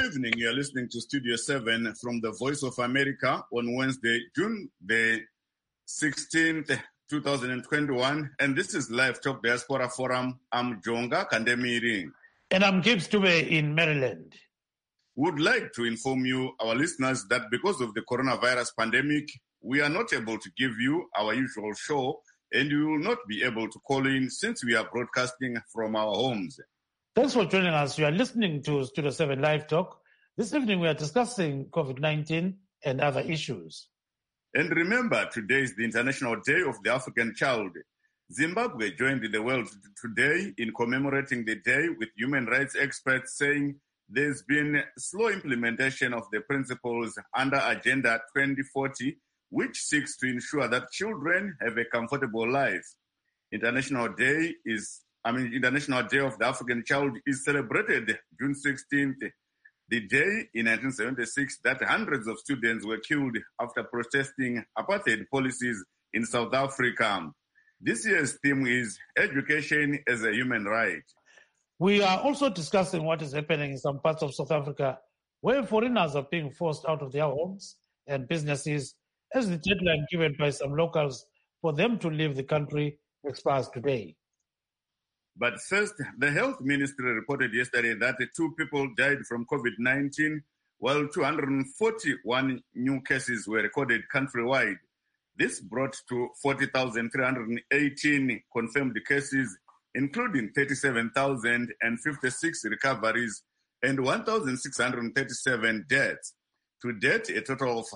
evening. You are listening to Studio 7 from the Voice of America on Wednesday, June the 16th, 2021. And this is Live Talk Diaspora Forum. I'm Jonga Kandemiri. And I'm Gibbs Dube in Maryland. Would like to inform you, our listeners, that because of the coronavirus pandemic, we are not able to give you our usual show, and you will not be able to call in since we are broadcasting from our homes. Thanks for joining us. You are listening to Studio 7 Live Talk. This evening we are discussing COVID-19 and other issues. And remember, today is the International Day of the African Child. Zimbabwe joined the world today in commemorating the day, with human rights experts saying there's been slow implementation of the principles under Agenda 2040, which seeks to ensure that children have a comfortable life. International Day of the African Child is celebrated June 16th, the day in 1976 that hundreds of students were killed after protesting apartheid policies in South Africa. This year's theme is Education as a Human Right. We are also discussing what is happening in some parts of South Africa where foreigners are being forced out of their homes and businesses as the deadline given by some locals for them to leave the country expires today. But first, the health ministry reported yesterday that 2 people died from COVID-19, while 241 new cases were recorded countrywide. This brought to 40,318 confirmed cases, including 37,056 recoveries and 1,637 deaths. To date, a total of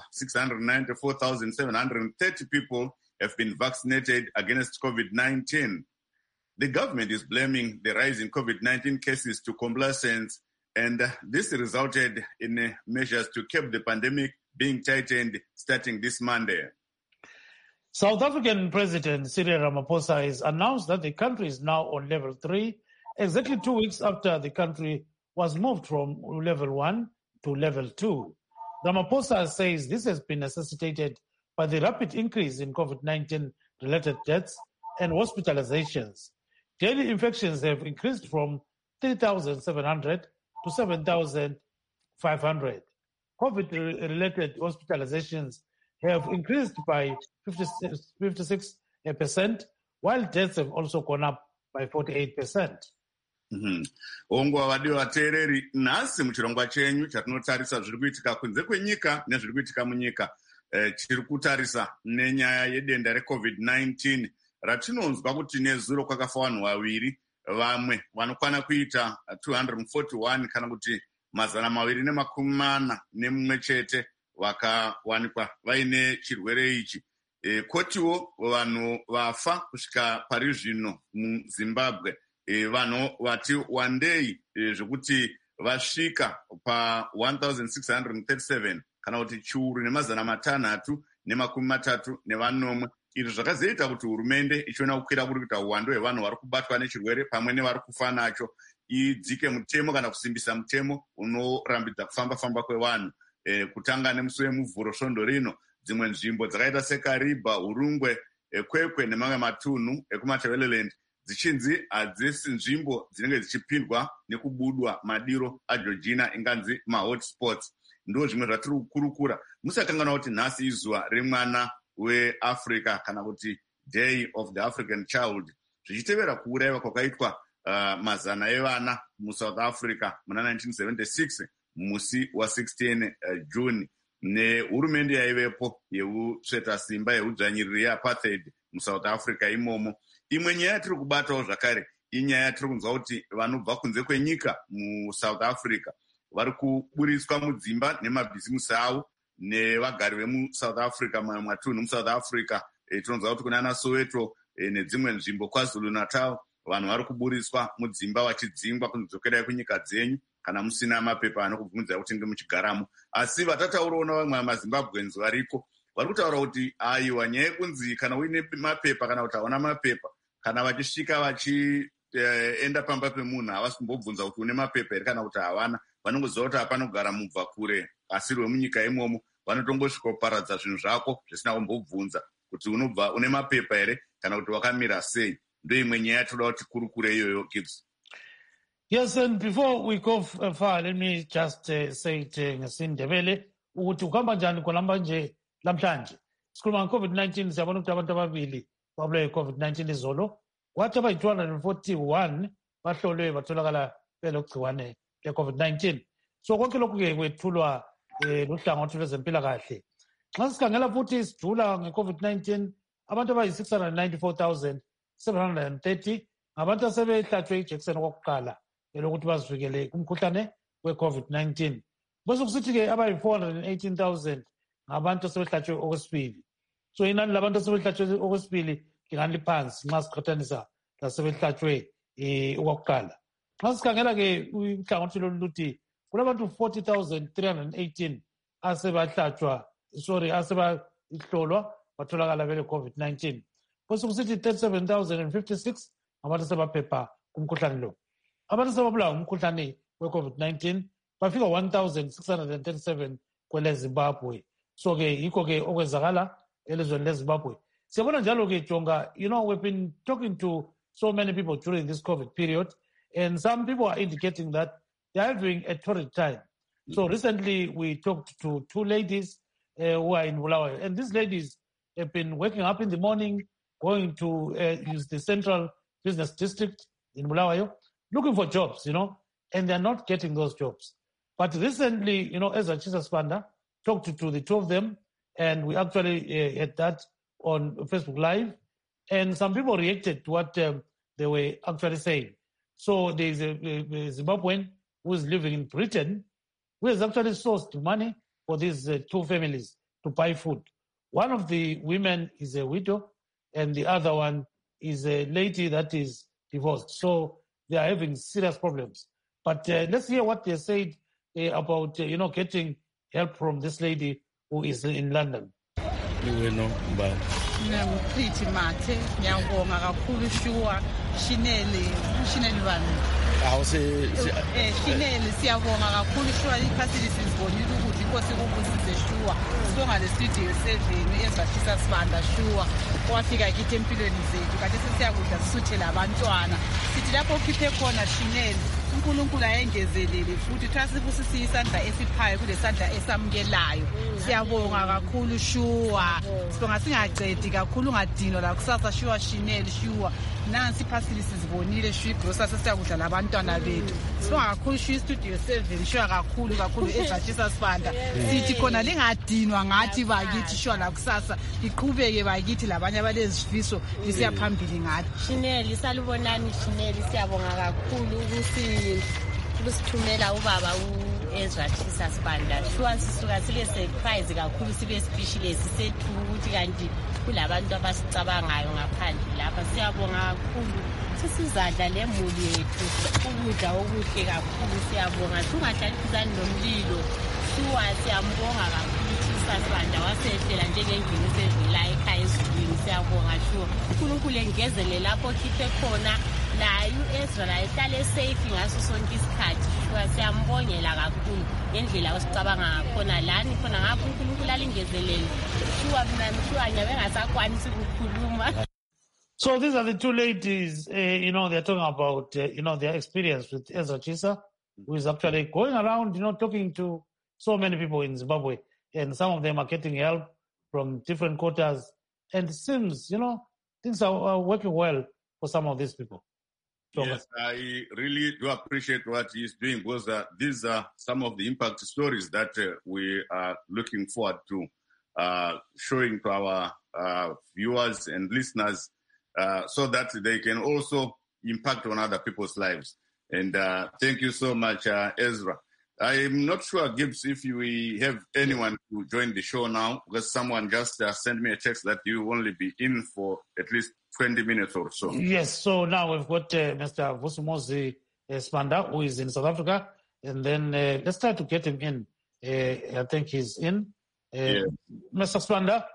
694,730 people have been vaccinated against COVID-19. The government is blaming the rise in COVID-19 cases to complacence, and this resulted in measures to keep the pandemic being tightened starting this Monday. South African President Cyril Ramaphosa has announced that the country is now on level 3, exactly 2 weeks after the country was moved from level 1 to level 2. Ramaphosa says this has been necessitated by the rapid increase in COVID-19 related deaths and hospitalizations. Daily infections have increased from 3,700 to 7,500. COVID-related hospitalizations have increased by 56%, while deaths have also gone up by 48%. Ongwa wadiwa wateereri, nhasi muchirongwa chenyu chatinotarisa zviri kuitika kunze kwenyika nezviri kuitika munyika, chiri kutarisa nenyaya yedenda reCovid-19 ratinonzwa kuti nezuro kwakafa vanhu vaviri, vamwe vanokwana kuita 241 kana kuti 241 chete vakawanikwa vaine chirwere ichi. Kotiwo vanhu vafa kusvika pari zvino muZimbabwe, vanhu vati wandei zvokuti vasvika pa 1,637 kana kuti chiuru nemazana matanhatu nemakumi matatu nevanomwe. Izvi zvakazoita kuti hurumende ichiona kukwira kuri kuita uwandu hwevanhu vari kubatwa nechirwere pamwe nevari kufa nacho idzike mutemo kana kusimbisa mutemo unorambidza kufamba kwevanhu. Kutanga nemusi wemuvhuro svondo rino, dzimwe nzvimbo dzakaita seKariba, Urungwe, Kwekwe nemamwe matunhu ekuMatabeleland dzichinzi hadzisi nzvimbo dzinenge dzichipindwa nekubudwa madiro aJoργina, inganzi mahotspots. Ndo zvimwe zvatiri kukurukura. Musakanganwa kuti nhasi izuva remwana weAfrica kana kuti Day of the African Child, zvichitevera kuurayiwa kwakaitwa mazana evana muSouth Africa muna 1976 musi wa16 June nehurumende yaivepo yeusveta simba yeudzvanyiriri yeapartheid muSouth Africa imomo. Imwe nyaya yatiri kubatawo zvakare inyaya yatiri kunzwa kuti vanobva kunze kwenyika muSouth Africa vari kuburiswa mudzimba nemabhizimusi avo nevagari vemuSouth Africa, mamwe matunhu muSouth Africa. Tinonzwa kuti kunana Soweto nedzimwe nzvimbo KwaZulu Natal vanhu vari kuburiswa mudzimba vachidzingwa kunodzokerai kunyika dzenyu kana musina mapepa anokubvumidzai kuti nge muchigaramo. Asi vatataurawo navamwe maZimbabweans variko vari kutaura kuti aiwa, nyaya yekunzi kana uine mapepa kana kuti hauna mapepa, kana vachisvika vachienda pamba pemunhu havasi kumbobvunza kuti une mapepa here kana kuti havana. Vanongoziva kuti hapana kugara mubva kure asiri wemunyika imomo, vanotongosvika kuparadza zvinhu zvako zvisina kumbobvunza kuti unobva une mapepa here kana kuti wakamira sei. Ndo imwe nyaya toda kuti kurukure iyoyo, Gibbs. Yes, and before we go far, let me just say it ngesindebele ukuthi ukuhamba njani khonamba nje lamhlanje. Sikhuluma nge-COVID-19 siyabona ukuthi abantu ababili babulawe yi-COVID-19 izolo. Kwathi abayi-241 bahlolwe batholakala belogciwane le-COVID-19. So konke lokhu-ke kwethulwa luhlangothi lwezempilakahle. Nxa sikhangela futhi sijula nge-COVID-19 abantu abayi-694,730 ngabantu asebehlatshwe ijekiseni okokuqala elokuthi bazivikele kumkhuhlane we-COVID-19. Bese kusithi-ke abayi-418,000 ngabantu asebehlatshwe okwesibili. So inani labantu asebehlatshwe okwesibili lingani liphansi nxa siqhathanisa lasebehlatshwe okokuqala. Nxa sikhangela-ke uhlangothi lolu luthi kulabantu 40,318 asebahlolwa batholakala bele-COVID-19. Bese kusithi 37,056 abantu asebaphepha kumkhuhlane lo. Abantu asebabulawa umkhuhlane we-COVID-19 bafika 1,637 kwele-Zimbabwe. So-ke yikho-ke okwenzakala elizweni le-Zimbabwe. Siyabona njalo-ke Jonga, we've been talking to so many people during this COVID period, and some people are indicating that they are having a torrid time. So recently we talked to two ladies who are in Bulawayo, and these ladies have been waking up in the morning, going to use the central business district in Bulawayo, looking for jobs, and they're not getting those jobs. But recently, Ezra Chisasbanda talked to the two of them, and we actually had that on Facebook Live, and some people reacted to what they were actually saying. So there's a Zimbabwean who is living in Britain, who has actually sourced money for these two families to buy food. One of the women is a widow, and the other one is a lady that is divorced. So they are having serious problems. But let's hear what they said about, getting help from this lady who is in London. Ngikuprithi Mathe, ngiyabonga kakhulu Shuwa Shinele bani. Shinele siyabonga kakhulu Shuwa i-facilities bonile ukuthi inkosi kubusise Shuwa. Sibonga le-studio 7 Ezra Chisasbanda Shuwa wafika kithi empilweni zethu kanti sesiyakudla sisuthele abantwana. Sithi lapho ukhiphe khona Shinele uNkulunkulu ayengezelele futhi thasibusisa isandla esiphayo kule sandla esamukelayo. Siyabonga kakhulu Shuwa. Sibonga singacedi kakhulu ngadinwa la kusasa Shuwa Shinele Shuwa. Nansi facilities zibonile Shuwa igrosa sesiyakudla labantwana bethu. Sibonga kakhulu Shuwa studio 7 Shuwa kakhulu Ezra Chisasbanda. Sithi khona lingadinwa ngathi bakithi Shuwa la kusasa iqhubeke bakithi labanye abalezifiso lisiyaphambili ngathi. Shinele salubonani Shinele siyabonga kakhulu kusithumela ubaba Ezra Chisasbanda. Shuwa sisuka sibe surprise kakhulu sibe speechless sethu ukuthi kanti kulabantu abasicabangayo ngaphandle lapha. Siyabonga kakhulu sisizadla lemuli yethu ukudla okuhle kakhulu. Siyabonga singahlalisani nomlilo. Shuwa siyambonga kakhulu Chisasbanda wasehlela njengengini sevela ekhaya ezulwini. Siyabonga Shuwa uNkulunkulu engezele lapho khiphe khona nayo Ezra la ihlale safe ngaso sonke isikhathi. Shuwa siyambongela kakhulu ngendlela osicabanga ngakhona lani khona ngapho uNkulunkulu alingezelele. Shuwa mina Shuwa nyabengasakwanisi ukukhuluma. So these are the two ladies, they're talking about, their experience with Ezra Chisa, who is actually going around, talking to so many people in Zimbabwe. And some of them are getting help from different quarters. And it seems, things are working well for some of these people. Yes, I really do appreciate what he's doing because these are some of the impact stories that we are looking forward to showing to our viewers and listeners so that they can also impact on other people's lives. And thank you so much, Ezra. I'm not sure, Gibbs, if we have anyone to join the show now, because someone just sent me a text that you will only be in for at least 20 minutes or so. Yes, so now we've got Mr. Vusimuzi Spanda, who is in South Africa, and then let's try to get him in. I think he's in. Mr. Spanda,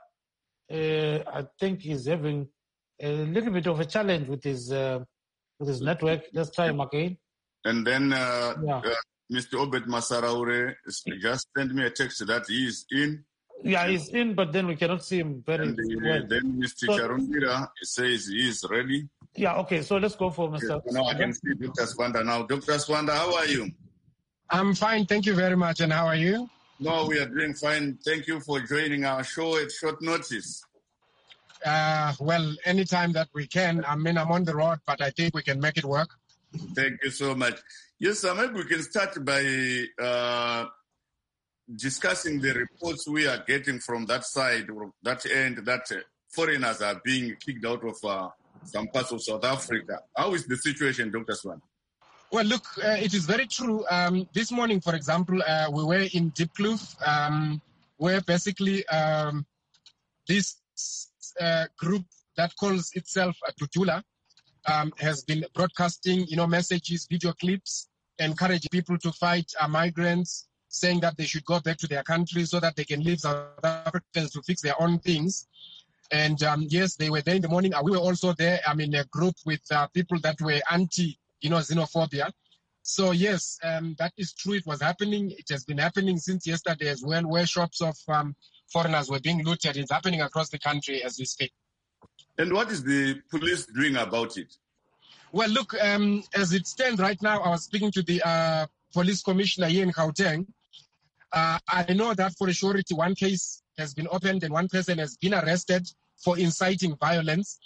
I think he's having a little bit of a challenge with his network. Let's try him again. And then Mr. Obed Masaraure just sent me a text that he is in. Yeah, he's in, but then we cannot see him very well. Then Mr. Charundira says he is ready. Yeah, okay, so let's go for Mr. Now I can see Dr. Sibanda now. Dr. Sibanda, how are you? I'm fine, thank you very much. And how are you? No, we are doing fine. Thank you for joining our show at short notice. Well, anytime that we can. I mean, I'm on the road, but I think we can make it work. Thank you so much. Yes, sir, maybe we can start by discussing the reports we are getting from that side, that end, that foreigners are being kicked out of some parts of South Africa. How is the situation, Dr. Swan? Well, look, it is very true. This morning, for example, we were in Diepkloof, where basically this group that calls itself Tutula has been broadcasting, messages, video clips, encouraging people to fight migrants, saying that they should go back to their country so that they can leave South Africans to fix their own things. And yes, they were there in the morning. We were also there, a group with people that were anti-xenophobia. So yes, that is true. It was happening. It has been happening since yesterday as well, where shops of foreigners were being looted. It's happening across the country as we speak. And what is the police doing about it? Well, look, as it stands right now, I was speaking to the police commissioner here in Gauteng. I know that for a surety, one case has been opened and one person has been arrested for inciting violence,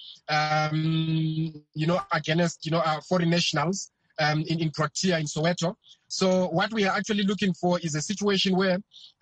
against, foreign nationals in Protea, in Soweto. So what we are actually looking for is a situation where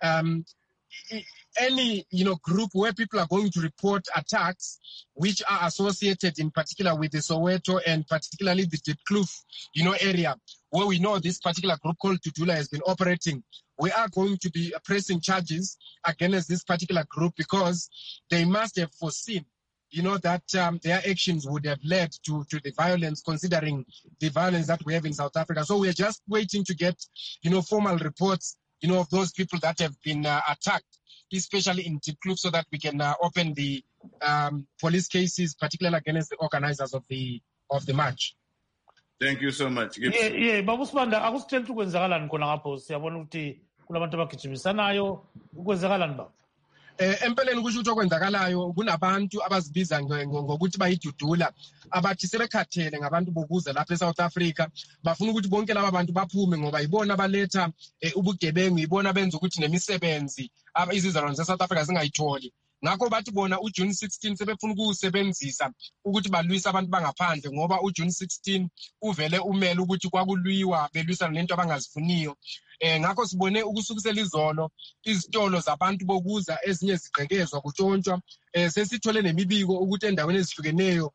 any, group where people are going to report attacks which are associated in particular with the Soweto and particularly the Diepkloof, area where we know this particular group called Tutula has been operating. We are going to be pressing charges against this particular group because they must have foreseen, that their actions would have led to the violence, considering the violence that we have in South Africa. So we're just waiting to get, formal reports, of those people that have been attacked, especially in Diepkloof, so that we can open the police cases, particularly against the organizers of the march. Thank you so much. Yeah, Babu Sibanda, akusitshela ukuthi kwenzakalani khona ngapho siyabona ukuthi kulabantu abagijimisanayo kwenzakalani ba? Empeleni kusho ukuthi okwenzakalayo kunabantu abazibiza ngokuthi bayidudula abathi sebekhathele ngabantu bokuza lapha eSouth Africa bafuna ukuthi bonke laba bantu baphume ngoba ibona baletha ubugebengu, ibona benza ukuthi nemisebenzi izizalwane zeSouth Africa zingayitholi. Ngakho bathi bona uJune 16 sebefuna ukusebenzisa ukuthi balwisa abantu bangaphandle ngoba uJune 16 uvele umele ukuthi kwakulwiwa belwisana lento abangazifuniyo. Ngakho sibone ukusukisela izolo izitolo zabantu bokuza ezinye zigqekezwa kutshontshwa. Sesithole nemibiko ukuthi endaweni ezihlukeneyo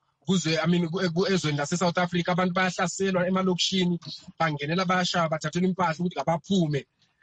ezweni lase-South Africa abantu bayahlaselwa emalokishini, bangenela bayashaya, bathathela impahla ukuthi kabaphume.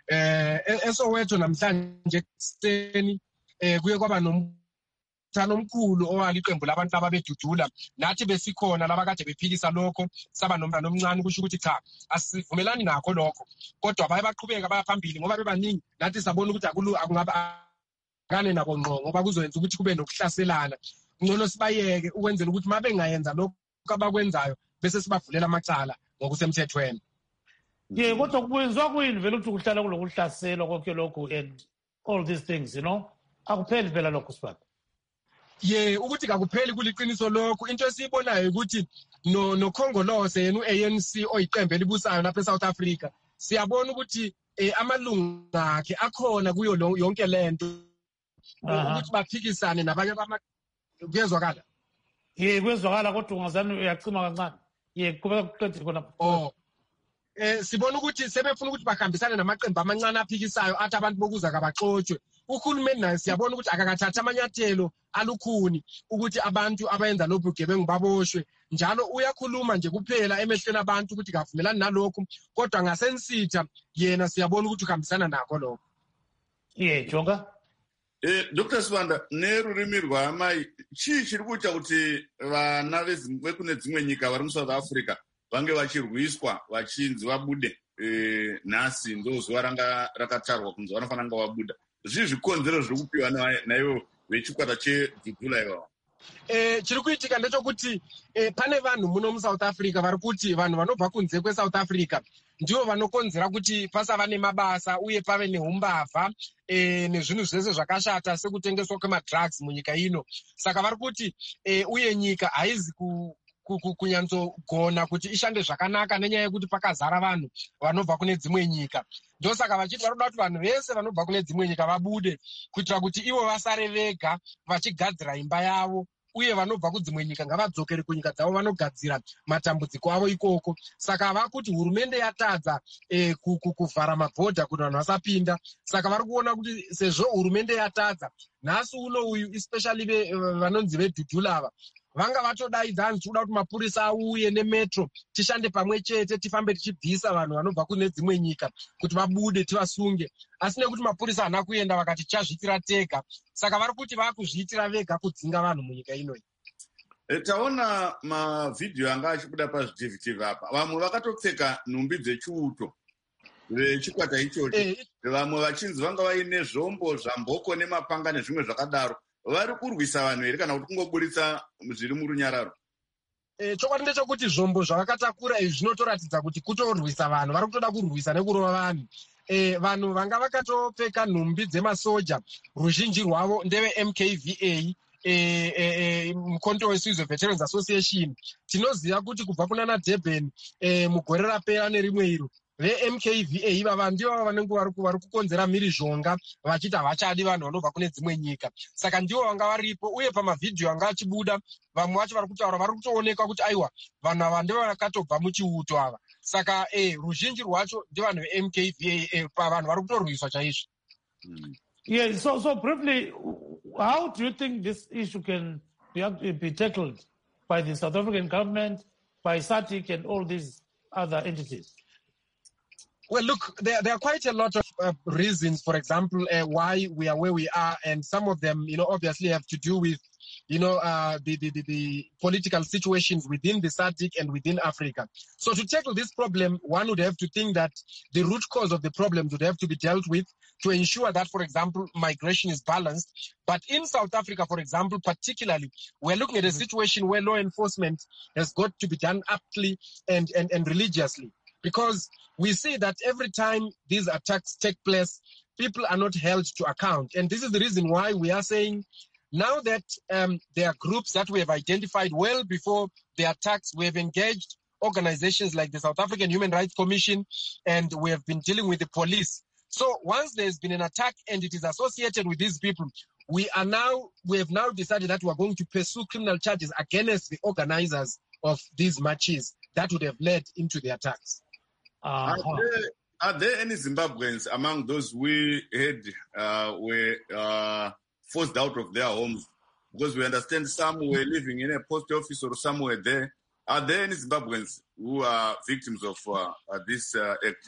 eSoweto namhlanje ekuseni kuye kwaba nomthano omkhulu owaliqembu labantu ababedudula nathi besikhona labakade bephikisa lokho saba nomntana omncane kusho ukuthi cha asivumelani nakho lokho kodwa baye baqhubeka bayaphambili ngoba bebaningi nathi sabona ukuthi akungaba kane nabo ngqo ngoba kuzoyenza ukuthi kube nokuhlaselana ngcono sibayeke ukwenzela ukuthi mabe ngayenza lokho abakwenzayo bese sibavulela amacala ngokusemthethweni. Yeah, kodwa kwenziwa kuyini vele ukuthi kuhlala kulokuhlaselwa konke lokho and all these things, akupheli phela lokho sibaba. Yeah, ukuthi kakupheli kuliqiniso lokho into esiyibonayo ukuthi no Khongolose yena uANC oyiqembu elibusayo lapha eSouth Africa siyabona ukuthi amalunga akhe akhona kuyo yonke lento ukuthi baphikisane nabanye kuyezwakala. Yeah, kuyezwakala kodwa ungazani uyacima kancane. Yeah, kubeka kuqedile khona. Sibona ukuthi sebefuna ukuthi bahambisane namaqembu amancane aphikisayo athi abantu bokuza kabaxotshwe. Uhulumeni naye siyabona ukuthi akakathatha amanyathelo alukhuni ukuthi abantu abayenza lo bugebengu baboshwe. Njalo uyakhuluma nje kuphela emehlweni abantu ukuthi kavumelani nalokho kodwa ngasensitha yena siyabona ukuthi uhambisana nakho lokho. Yeah, Jonga. Dr. Sibanda, nerurimi rwamai chii chiri kuita kuti vana vekune dzimwe nyika vari muSouth Africa vange vachirwiswa vachinzi vabude nhasi ndozuva ranga rakatarwa kunzi vanofanira kunge vabuda. Zvii zvikonzero zviri kupiwa naivo vechikwata cheDudula ivavo? Chiri kuitika ndechokuti pane vanhu muno muSouth Africa vari kuti vanhu vanobva kunze kweSouth Africa ndivo vanokonzera kuti pasava nemabasa uye pave neumbavha nezvinhu zvese zvakashata sekutengeswa kwemadrugs munyika ino. Saka vari kuti uye nyika haizi kunyanzogona kuti ishande zvakanaka nenyaya yekuti pakazara vanhu vanobva kune dzimwe nyika. Ndosaka vachiti varoda kuti vanhu vese vanobva kune dzimwe nyika vabude kuitira kuti ivo vasare vega vachigadzira imba yavo, uye vanobva kudzimwe nyika ngavadzokere kunyika dzavo vanogadzira matambudziko avo ikoko. Saka vakuti hurumende yatadza kuvhara mabhodha kuti vanhu vasapinda. Saka vari kuona kuti sezvo hurumende yatadza, nhasi uno uyu especially vanonzi vedhudhula ava vanga vatodaidza hanzi tikuda kuti mapurisa auye nemetro tishande pamwe chete tifambe tichibvisa vanhu vanobva kune dzimwe nyika kuti vabude tivasunge. Asi nekuti mapurisa haana kuenda vakati tichazviitira tega, saka vari kuti vakuzviitira vega kudzinga vanhu munyika inoyi. Taona mavhidhiyo anga achibuda pazvitivhitivhi apa, vamwe vakatopfeka nhumbi dzechiuto vechikwata ichocho, vamwe vachinzi vanga vaine zvombo zvamboko nemapanga nezvimwe zvakadaro. Vari kurwisa vanhu here kana kuti kungoburitsa zviri murunyararo? Chokwadi ndechekuti zvombo zvavakatakura izvi zvinotoratidza kuti kutorwisa vanhu, vari kutoda kurwisa nekurova vanhu. Vanhu vanga vakatopfeka nhumbi dzemasoja, ruzhinji rwavo ndeve MKVA, mukonto weSwiss Veterans Association. Tinoziva kuti kubva kunana Durban mugore rapera nerimwe iro, veMKVA ivava ndivo vanenge vari kukonzera mhirizhonga vachiti havachadi vanhu vanobva kune dzimwe nyika. Saka ndivo vanga varipo, uye pamavhidhiyo anga achibuda vamwe vacho vari kutaura, vari kutoonekwa kuti aiwa vanhu ava ndivo vakatobva muchiuto ava. Saka ruzhinji rwacho ndivanhu veMKVA, vanhu vari kutorwiswa chaizvo. Yeah, so briefly, how do you think this issue can be tackled by the South African government, by SADC and all these other entities? Well, look, there are quite a lot of reasons, for example, why we are where we are, and some of them, obviously have to do with, the political situations within the SADC and within Africa. So to tackle this problem, one would have to think that the root cause of the problems would have to be dealt with to ensure that, for example, migration is balanced. But in South Africa, for example, particularly, we're looking at a situation where law enforcement has got to be done aptly and religiously. Because we see that every time these attacks take place, people are not held to account. And this is the reason why we are saying now that there are groups that we have identified well before the attacks, we have engaged organizations like the South African Human Rights Commission, and we have been dealing with the police. So once there's been an attack and it is associated with these people, we have now decided that we are going to pursue criminal charges against the organizers of these marches that would have led into the attacks. Are there any Zimbabweans among those we had were forced out of their homes? Because we understand some were living in a post office or somewhere there. Are there any Zimbabweans who are victims of this act?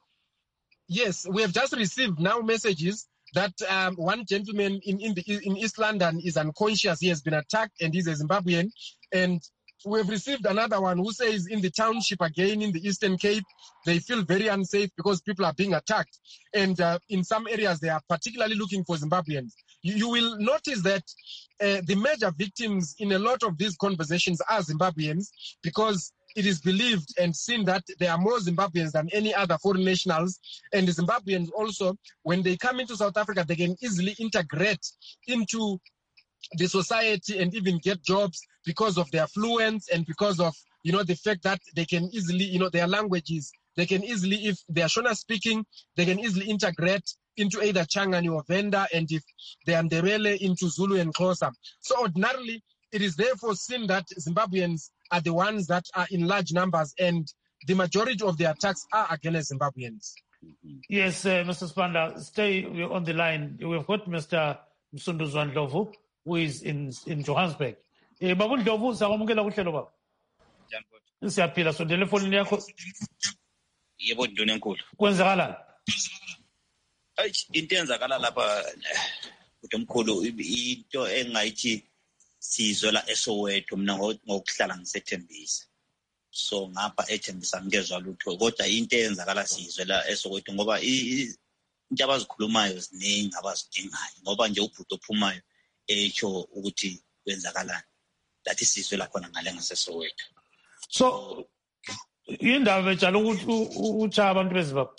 Yes, we have just received now messages that one gentleman in East London is unconscious. He has been attacked and he's a Zimbabwean. And we have received another one who says in the township again in the Eastern Cape, they feel very unsafe because people are being attacked. And in some areas, they are particularly looking for Zimbabweans. You will notice that the major victims in a lot of these conversations are Zimbabweans, because it is believed and seen that there are more Zimbabweans than any other foreign nationals. And the Zimbabweans also, when they come into South Africa, they can easily integrate into the society and even get jobs because of their fluence and because of, the fact that they can easily, their languages, they can easily, if they are Shona speaking, they can easily integrate into either Changani or Venda, and if they are Ndebele, into Zulu and Xhosa. So ordinarily, it is therefore seen that Zimbabweans are the ones that are in large numbers, and the majority of the attacks are against Zimbabweans. Yes, Mr. Sibanda, stay on the line. We've got Mr. Msunduzwa Ndlovu, who is in Johannesburg. Babu Ndlovu, sakwamukela kuhlelo baba. Siyaphila, so telephone yakho. Yebo Nduna enkulu. Kwenzakalani? Into enzakala lapha uMkhulu, into engayithi sizola eSoweto mina ngokuhlala ngisethembisa. So ngapha eThembisa ngikezwa lutho, kodwa into eyenzakala sizola eSoweto ngoba into abazikhulumayo ziningi abazidingayo, ngoba nje ubhuti ophumayo echo ukuthi kwenzakalani. Lathi sizola khona ngale ngaseSoweto. So indaba bejala ukuthi ucha abantu beZimbabwe.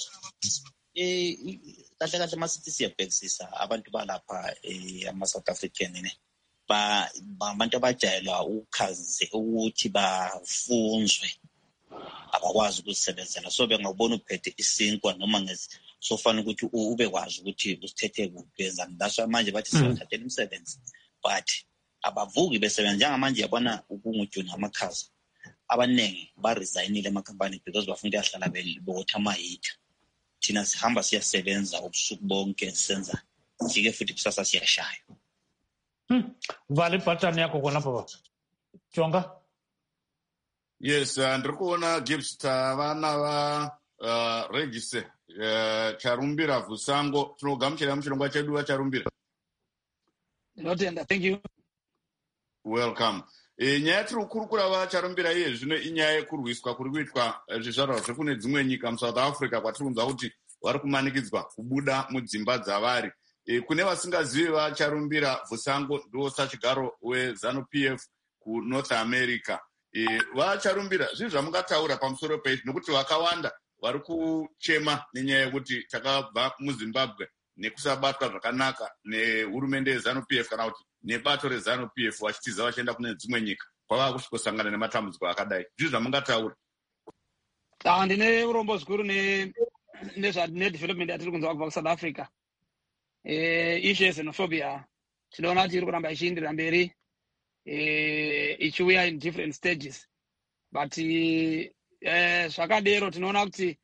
Kahle masithi siyabhekisisa abantu balapha ama South African abantu abajayelwa ukhazi ukuthi bafunzwe abakwazi ukuzisebenzela so bengabona uphethe isinkwa noma sofana ukuthi ube kwazi ukuthi usithethe kuphi wenzani that's manje bathi sibathathela umsebenzi but abavuki besebenza njengamanje yabona ukungujuna amakhaza abaningi ba-resignile ema-company because bafuna ukuyahlala bebotha ama-heater thina sihamba siyasebenza ubusuku bonke senza sike futhi kusasa siyashaya. Vale pattern yakho khonapha baba Jonga. Yes, ndiri kuona Gibbs vana va Regise Charumbira Vusango tinogamuchira muchirongwa chedu Charumbira. Ndinotenda, thank you. Welcome. Nyaya tiri kukurukura vacharumbira iye zvino inyaya yekurwiswa kuri kuitwa zvizvarwa zvekune dzimwe nyika muSouth Africa kwatiri kunzwa kuti vari kumanikidzwa kubuda mudzimba dzavari. Kune vasingazivi vacharumbira Vusango ndiwo sachigaro weZANU-PF kuNorth America. Vacharumbira zvinhu zvamungataura pamusoro peizvi nokuti vakawanda vari kuchema nenyaya yekuti takabva muZimbabwe nekusabatwa zvakanaka nehurumende yeZANU-PF kana kuti nebato reZANU-PF vachitiza vachienda kune dzimwe nyika kwava kusangana nematambudziko akadai. Zvinhu zvamungataura. Ndine urombo zvikuru nedevelopment yatiri kunzwa kubva kuSouth Africa. Issue yexenophobia tinoona kuti iri kuramba ichiindira mberi ichiuya in different stages but zvakadero tinoona kuti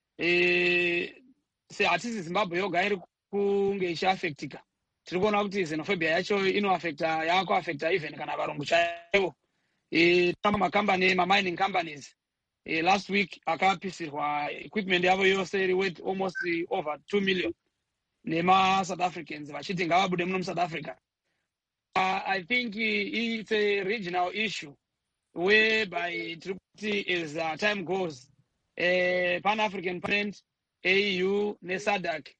hatisi Zimbabwe yoga iri kunge ichiafectika. Tiri kuona kuti xenophobia yacho yakuafecta even kana varungu chaivo. Makambani mining companies last week akapisirwa equipment yavo yose iri worth almost over 2 million nema-South Africans vachiti ngavabude muno muSouth Africa. I think it's a regional issue whereby as time goes, Pan-African Parliament, AU, NESADC,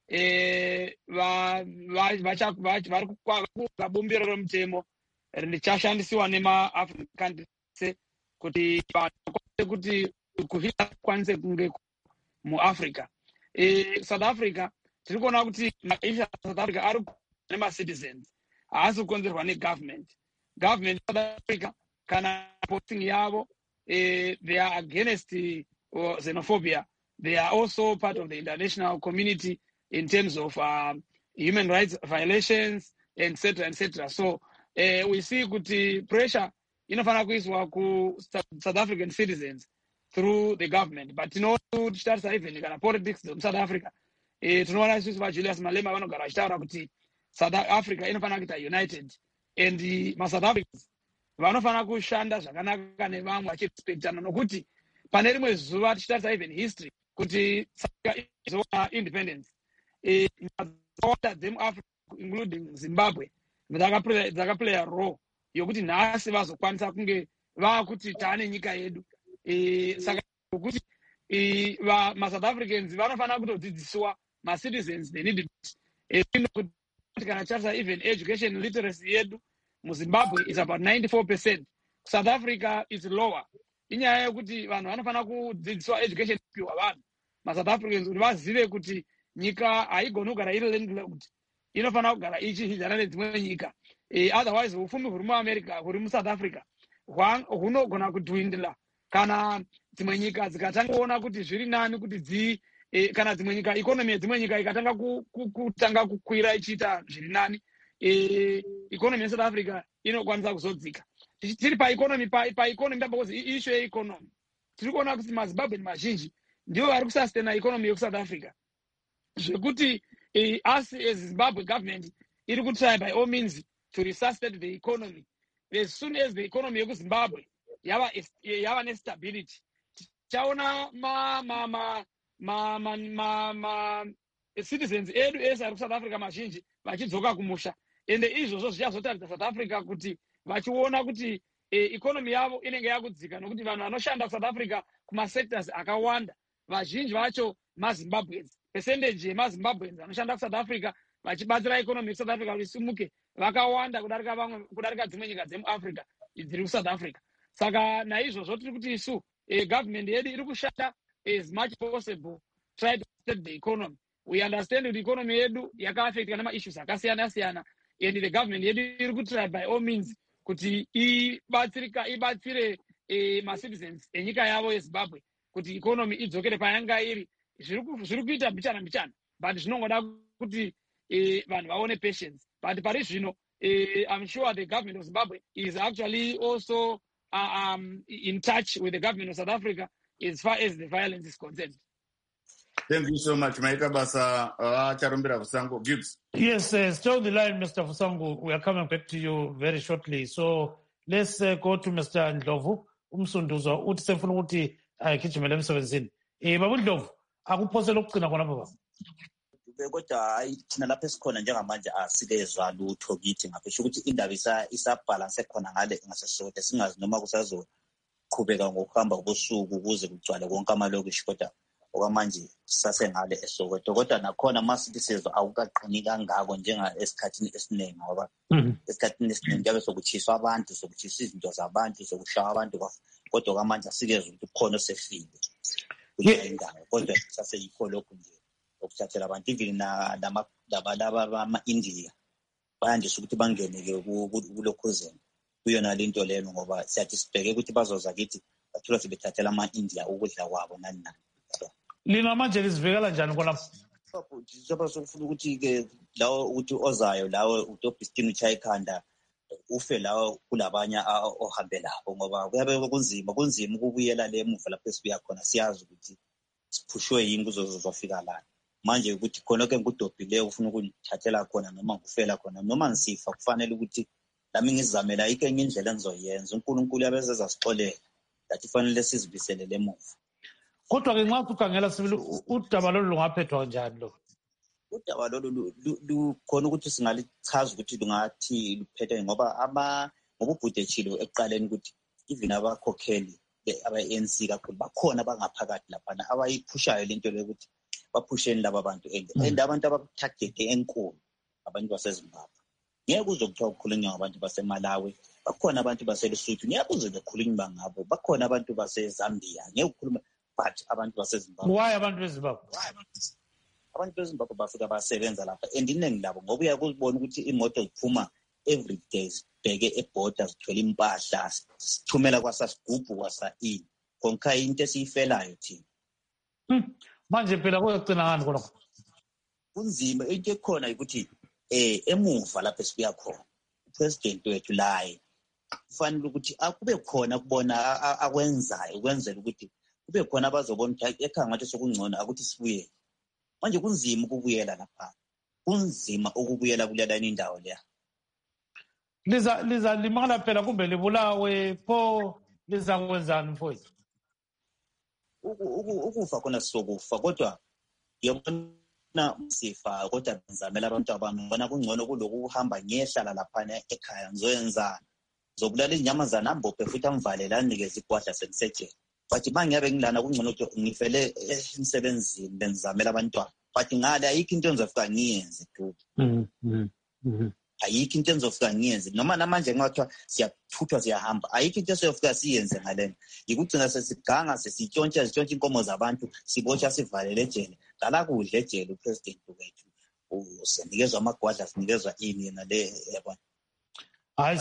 vari kubumbiro romutemo richashandisiwa nema-African countries kuti kuvhisa kwanise kunge muAfrica. South Africa tiri kuona kuti maisha South Africa ari nema-citizens haasi kukonzerwa negovernment South Africa kana posting yavo they are against xenophobia. They are also part of the international community in terms of human rights violations, etc. So we see kuti pressure inofana kuiswa ku South African citizens through the government, but tichitarisa even kana politics South Africa tinoona isusu vaJulius Malema vanogara vachitaura kuti South Africa inofana kuita united and maSouth Africans vanofana kushanda zvakanaka nevamwe vachirespectana nokuti pane rimwe zuva tichitarisa even history kuti izoona independence dzakawanda dzemuAfrica including Zimbabwe dzakaplaya role yokuti nhasi vazokwanisa kunge vakuti taane nyika yedu. Saka kuti maSouth Africans vanofana kutodzidziswa ma-citizens they need kuti kana tarisa even education literacy yedu muZimbabwe is about 94%. South Africa is lower. Inyaya yekuti vanhu vanofana kudzidziswa education piwa vanhu maSouth Africans kuti vazive kuti nyika haigoni kugara iri landlocked, inofana kugara ichihidzana nedzimwe nyika. Otherwise ufumi huri muAmerica huri muSouth Africa hunogona kudhwindla kana dzimwe nyika dzikatanga kuona kuti zviri nani kuti kana dzimwe nyika ikonomi yedzimwe nyika ikatanga kutanga kukwira ichiita zviri nani, ikonomi yeSouth Africa inokwanisa kuzodzika. Tiri paikonomi tabakozi issue yeikonomi tiri kuona kuti maZimbabwean mazhinji ndivo vari kusustain ikonomi yekuSouth Africa zvekuti as Zimbabwe government iri kutry by all means to resuscitate the economy. As soon as the economy yekuZimbabwe yava nestability tichaona citizens edu ese ari kuSouth Africa mazhinji vachidzoka kumusha, ende izvozvo zvichazotaridza South Africa kuti vachiona kuti economy yavo inenge yakudzika nokuti vanhu vanoshanda kuSouth Africa kumasectors akawanda vazhinji vacho maZimbabweans. Percentage yemaZimbabweans vanoshanda kuSouth Africa vachibatsira economy yeSouth Africa kuti isimuke vakawanda kudarika dzimwe nyika dzemuAfrica dziri kuSouth Africa. Saka naizvozvo tiri kuti isu government yedu iri kushanda as much possible try to state the economy. We understand kuti economy yedu yakaafectwa nema issues akasiyana siyana and the government yedu iri kutry by all means kuti ibatsire ma-citizens enyika yavo yezimbabwe kuti economy idzokere payanga iri. Zviri kuita mbichana but zvinongoda kuti vanhu vaone patience. But pari zvino I'm sure the government of Zimbabwe is actually also in touch with the government of South Africa as far as the violence is concerned. Thank you so much, Maita Basa Charumbira Fusango. Gibbs. Yes, stay on the line, Mr. Fusango. We are coming back to you very shortly. So let's go to Mr. Ndlovu. Umsunduzo uthi sefuna ukuthi agijimele emsebenzini. Baba Ndlovu, akuphosela ukugcina khona baba. Kodwa hayi thina lapha esikhona njengamanje asikezwa lutho kithi ngapha ukuthi indaba isabhalance khona ngale ngaseSoweto singazi noma kusazoqhubeka ngokuhamba kobusuku ukuze kugcwale konke amalokishi kodwa okwamanje sasengale eSoweto kodwa nakhona ama-citizens awukaqini kangako njenga esikhathini esiningi ngoba esikhathini esiningi kuyabe sokuchiswa abantu sokuchiswa izinto zabantu sokushaya abantu kodwa okwamanje asikezwa ukuthi khona osefile indawo kodwa saseyikho lokhu nje okuthathela abantu even laba bama-India bayandisa ukuthi bangene-ke kulokhuzeni kuyona le nto leno ngoba siyathi sibheke ukuthi bazoza kithi bathola sebethathela ama-India ukudla kwabo nani nani. Lina manje lizivikela njani khonapho? Njengoba sokufuna ukuthi-ke lawo ukuthi ozayo lawo utobhistini uchaye ikhanda ufe lawo kulabanye ohambe labo ngoba kuyabe kunzima ukubuyela le emuva lapho esibuya khona siyazi ukuthi siphushwe yini kuzozofika lana. Manje ukuthi khona-ke ngudobhileyo ufuna ukundithathela khona noma ngifela khona noma ngisifa kufanele ukuthi lami ngizamela ayikho enye indlela engizoyenza. uNkulunkulu yabe ezasixolela that kufanele sizibiselele emuva. Kodwa-ke nxa ukhangela sibili udaba lolu lungaphethwa kanjani lo? Udaba lolu lukhona ukuthi singalichaza ukuthi lungathi luphethe ngoba ubhudetshilo ekuqaleni ukuthi even abakhokheli aba-ANC kakhulu bakhona bangaphakathi laphana abayiphushayo le nto lokuthi baphusheni laba bantu and abantu abakutargete enkulu abantu baseZimbabwe. Ngeke uze kuthiwa kukhulunywa ngabantu baseMalawi, bakhona abantu baseLesotho, ngeke uze kukhulunywa ngabo, bakhona abantu baseZambia, ngeke ukhuluma but abantu baseZimbabwe. Why abantu beZimbabwe? Abantu beZimbabwe bafika basebenza lapha and iningi labo ngoba uyakubona ukuthi imoto ziphuma every day zibheke eborder zithwele impahla sithumela kwasasigubhu kwasa-ini konke into esiyifelayo thina. Manje phela kuyogcina ngani khona? Kunzima into ekhona ukuthi emuva lapho esibuya khona upresident wethu laye kufanele ukuthi akube khona kubona akwenzayo ukwenzela ukuthi kube khona abazobona ukuthi ekhaya ngathi sokungcono akuthi sibuye. Manje kunzima ukubuyela lapha, kunzima ukubuyela kulela indawo leya. Liza limala phela kumbe libulawe pho liza kwenzani mfowethu? Ukufa khona sizokufa kodwa yabona sifa kodwa ngizamela abantu abami bona kungcono kuloku uhamba ngiyehlala laphana ekhaya ngizoyenzana ngizobulala inyamazana ambophe futhi amvalele anikeze igwadla sengisejele. But mangiyabe ngilana kungcono ukuthi ngifele emsebenzini bengizamela abantwana but ngale ayikho into engizofika ngiyenze tu. Ayikho into engizofika ngiyenze noma namanje ngathiwa siyathuthwa siyahamba ayikho into esiyofika siyenze ngalena yikugcina sesiganga sesitshontsha inkomo zabantu sibotsha sivalele ejele ngala kudla ejele upresident wethu sinikezwa amagwadla sinikezwa ini nale yabona. Hayi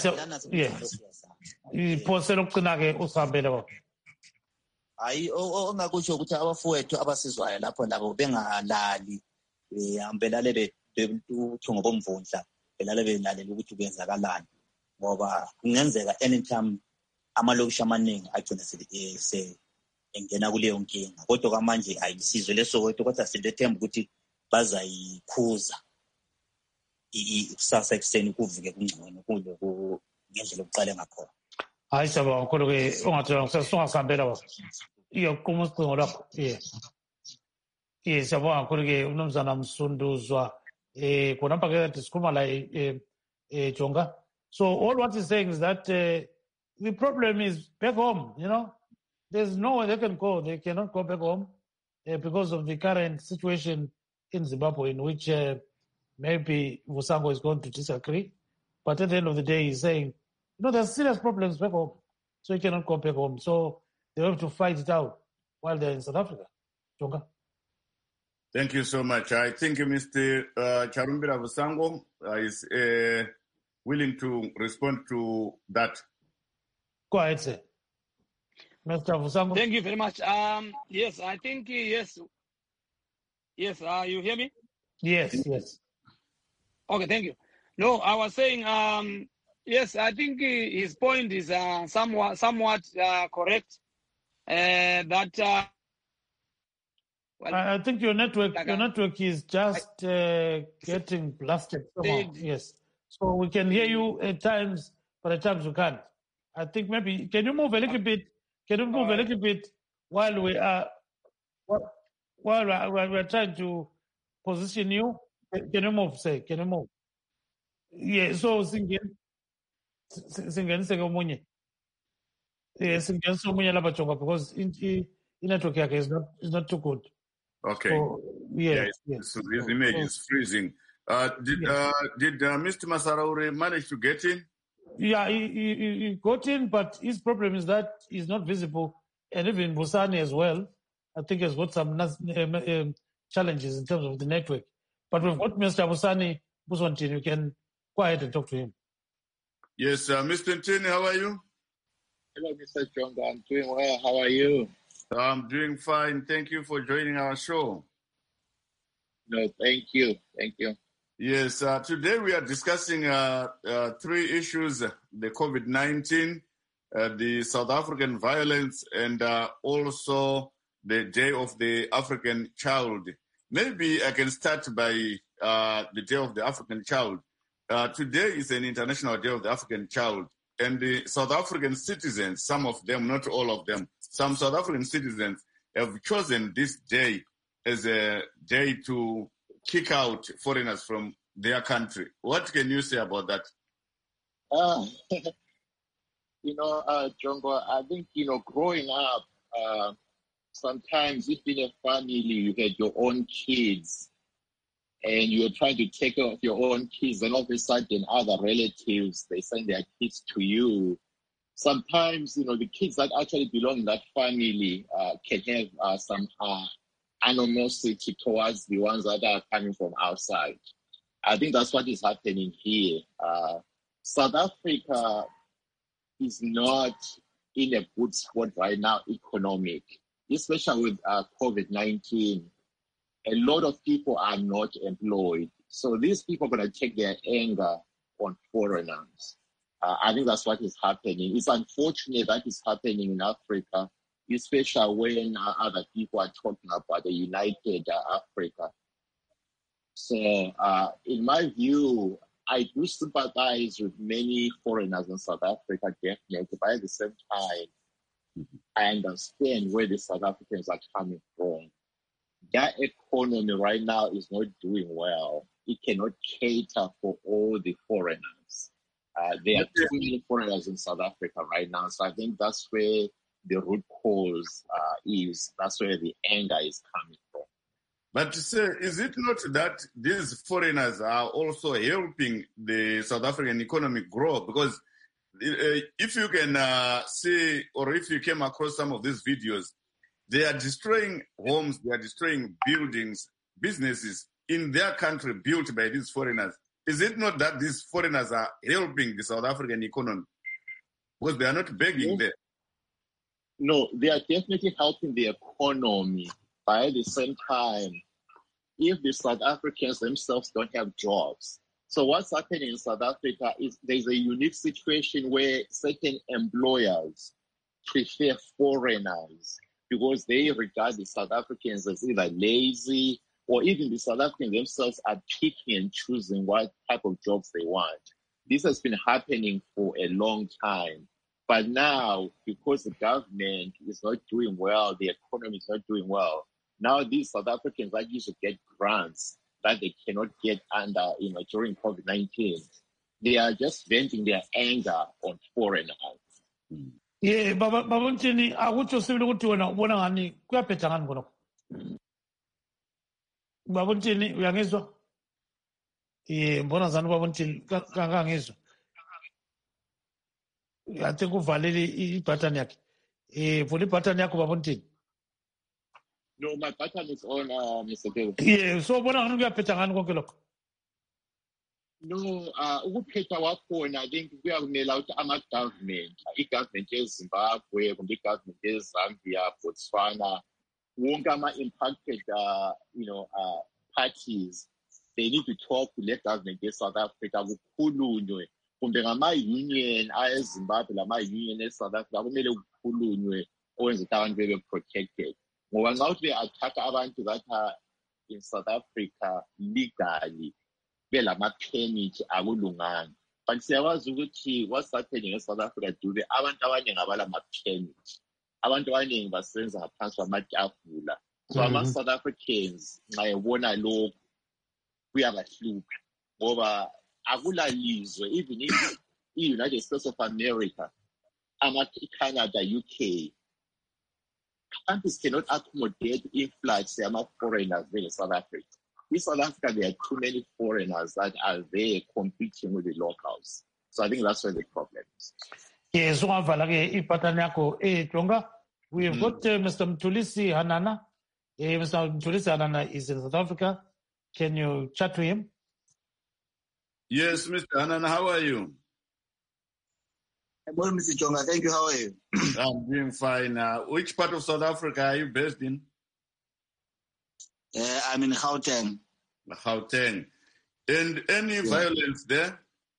iphosela ukugcina-ke usihambele baba. Hayi ongakusho ukuthi abafowethu abasizwayo lapho labo bengalali behambelale uthungo bomvundla belale belalela ukuthi kuyenzakalani ngoba kungenzeka anytime amalokishi amaningi agcina engena kuleyo nkinga kodwa kwamanje ayisizwe leSoweto kodwa silethemba ukuthi bazayikhuza ikusasa ekuseni kuvuke kungcono kulo ngendlela okuqale ngakhona. Hayi siyabonga kakhulu-ke ungathi sungasihambela baba iyoquma usicingo lakho. Siyabonga kakhulu-ke umnumzana Msunduzwa khonapha ke sikhuluma la Jonga. So all what he's saying is that the problem is back home, there's nowhere they can go. They cannot go back home because of the current situation in Zimbabwe, in which maybe Fusango is going to disagree. But at the end of the day, he's saying, there's serious problems back home, so you cannot go back home. So they have to fight it out while they're in South Africa. Jonga. Thank you so much. I think Mr. Charumbira Vusango is willing to respond to that. Go ahead, sir. Mr. Vusango. Thank you very much. Yes, I think, yes. Yes, you hear me? Yes, yes. Okay, thank you. No, I was saying, yes, I think his point is somewhat correct. That well, I think your network is just getting blasted somehow. Yes, so we can hear you at times, but at times we can't. I think maybe can you move a little bit? Can you move a little bit while we are trying to position you? Can you move? Say, can you move? Yeah. So singen sekomunye. Yes, singen somunye lapha jonga because in network yake is not too good. Okay. So, yes. So his image is freezing. Did Mr. Masaraure manage to get in? Yeah, he got in, but his problem is that he's not visible. And even Busani as well, I think has got some challenges in terms of the network. But we've got Mr. Busani Buswantin. You can go ahead and talk to him. Yes, Mr. Ntini, how are you? Hello, Mr. Jonga. I'm doing well. How are you? I'm doing fine. Thank you for joining our show. No, thank you. Thank you. Yes, today we are discussing 3 issues, the COVID-19, the South African violence, and also the Day of the African Child. Maybe I can start by the Day of the African Child. Today is an International Day of the African Child, and the South African citizens, some of them, not all of them, some South African citizens have chosen this day as a day to kick out foreigners from their country. What can you say about that? Jongo, I think, growing up, sometimes if in a family you had your own kids and you're trying to take care of your own kids, and all of a sudden other relatives, they send their kids to you. Sometimes, the kids that actually belong in that family can have some animosity towards the ones that are coming from outside. I think that's what is happening here. South Africa is not in a good spot right now, economic, especially with COVID-19. A lot of people are not employed. So these people are going to take their anger on foreigners. I think that's what is happening. It's unfortunate that is happening in Africa, especially when other people are talking about the united Africa. So in my view, I do sympathize with many foreigners in South Africa, definitely, but at the same time, I understand where the South Africans are coming from. Their economy right now is not doing well. It cannot cater for all the foreigners. There are too many foreigners in South Africa right now, so I think that's where the root cause is. That's where the anger is coming from. But sir, is it not that these foreigners are also helping the South African economy grow? Because if you can see, or if you came across some of these videos, they are destroying homes, they are destroying buildings, businesses in their country built by these foreigners. Is it not that these foreigners are helping the South African economy? Because they are not begging there. No, they are definitely helping the economy. But at the same time, if the South Africans themselves don't have jobs. So what's happening in South Africa is there's a unique situation where certain employers prefer foreigners because they regard the South Africans as either lazy, or even the South Africans themselves are picking and choosing what type of jobs they want. This has been happening for a long time. But now, because the government is not doing well, the economy is not doing well, now these South Africans that used to get grants that they cannot get under, during COVID-19, they are just venting their anger on foreigners. Yeah, Baba Ntini, akutsho sibili ukuthi wena ubona ngani kuyaphetha ngani khonokho. Baba Ntini, uyangizwa? Mbona ngani Baba Ntini kangangizwa? I think uvalile ibutton yakhe. Vula ibutton yakho Baba Ntini. No, my button is on, Mr. Taylor. Yeah, so bona ngani kuyaphetha ngani konke lokho? No, ukuphetha wakhona I think kuyakumela ukuthi ama-government, i-government eZimbabwe, kumbe i-government eZambia, Botswana, wonke ama-impacted parties, they need to talk to the government e-South Africa kukhulunywe kumbe ngama-union ayeZimbabwe lama-union e-South Africa kumele kukhulunywe okwenza ukuthi abantu bebe-protected ngoba nxa ukuthi be-attack-a abantu that are in South Africa legally belama-permit akulunganga. But siyakwazi ukuthi what's happening in South Africa dube abantu abaningi abalama-permit, abantu abaningi basebenza ngaphansi kwamatafula. So ama-South Africans nxa ebona lokhu kuyabahlupha ngoba akulalizwe even i-United States of America, Canada, UK, countries cannot accommodate influx foreigners there in South Africa. In South Africa, there are too many foreigners that are there competing with the locals. So I think that's where the problem is. Yes, we have got Mr. Mtulisi Hanana. Mr. Mtulisi Hanana is in South Africa. Can you chat to him? Yes, Mr. Hanana, how are you? Well, Mr. Jonga, thank you. How are you? I'm doing fine. Which part of South Africa are you based in? I'm in Gauteng. Gauteng. And any violence there?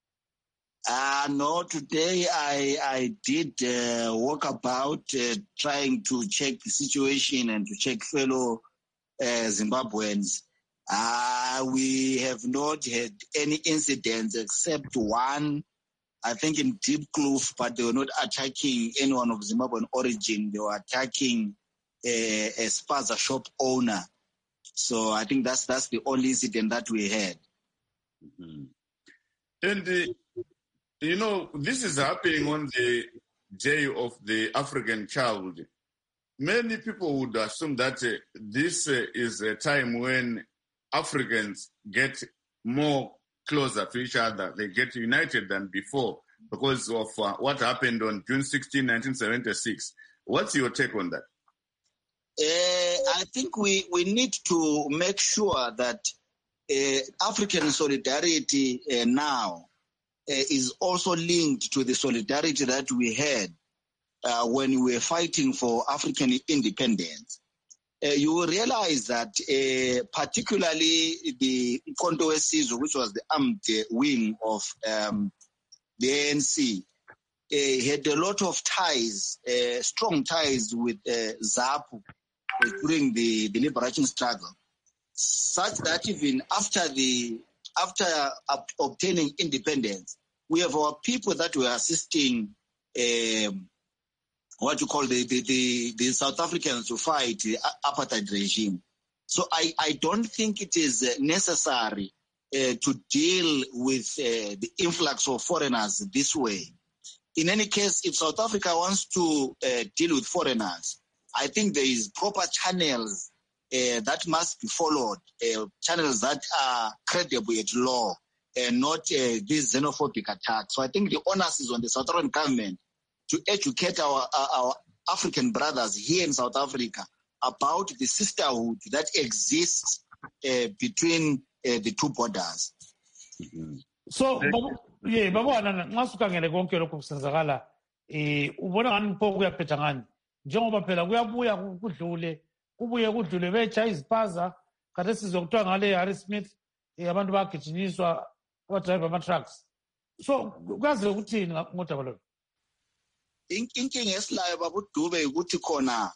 No, today I did walk about trying to check the situation and to check fellow Zimbabweans. We have not had any incidents except one, I think in Deep Kloof, but they were not attacking anyone of Zimbabwean origin. They were attacking a spaza shop owner. So I think that's the only incident that we had. Mm-hmm. And, this is happening on the Day of the African Child. Many people would assume that this is a time when Africans get more closer to each other. They get united than before because of what happened on June 16, 1976. What's your take on that? I think we need to make sure that African solidarity now is also linked to the solidarity that we had when we were fighting for African independence. You will realize that particularly the Konto Wesizwe, which was the armed wing of the ANC, had a lot of ties, strong ties with ZAPU during the liberation struggle, such that even after obtaining independence, we have our people that were assisting what you call the South Africans to fight the apartheid regime. So I don't think it is necessary to deal with the influx of foreigners this way. In any case, if South Africa wants to deal with foreigners, I think there is proper channels that must be followed, channels that are credible at law and not these xenophobic attacks. So I think the onus is on the South African government to educate our African brothers here in South Africa about the sisterhood that exists between the two borders. Mm-hmm. So, Baba ngasukangele konke lokho kusenzakala ubona ngani mpho kuyaphetha ngani njengoba phela kuyabuya kudlule becha izipaza kade sizokuthiwa ngale Harry Smith abantu bagijinyiswa abadriver ama-trucks. So kuyaze ukuthini ngodaba lo? Inkinga esilayo babudube ukuthi khona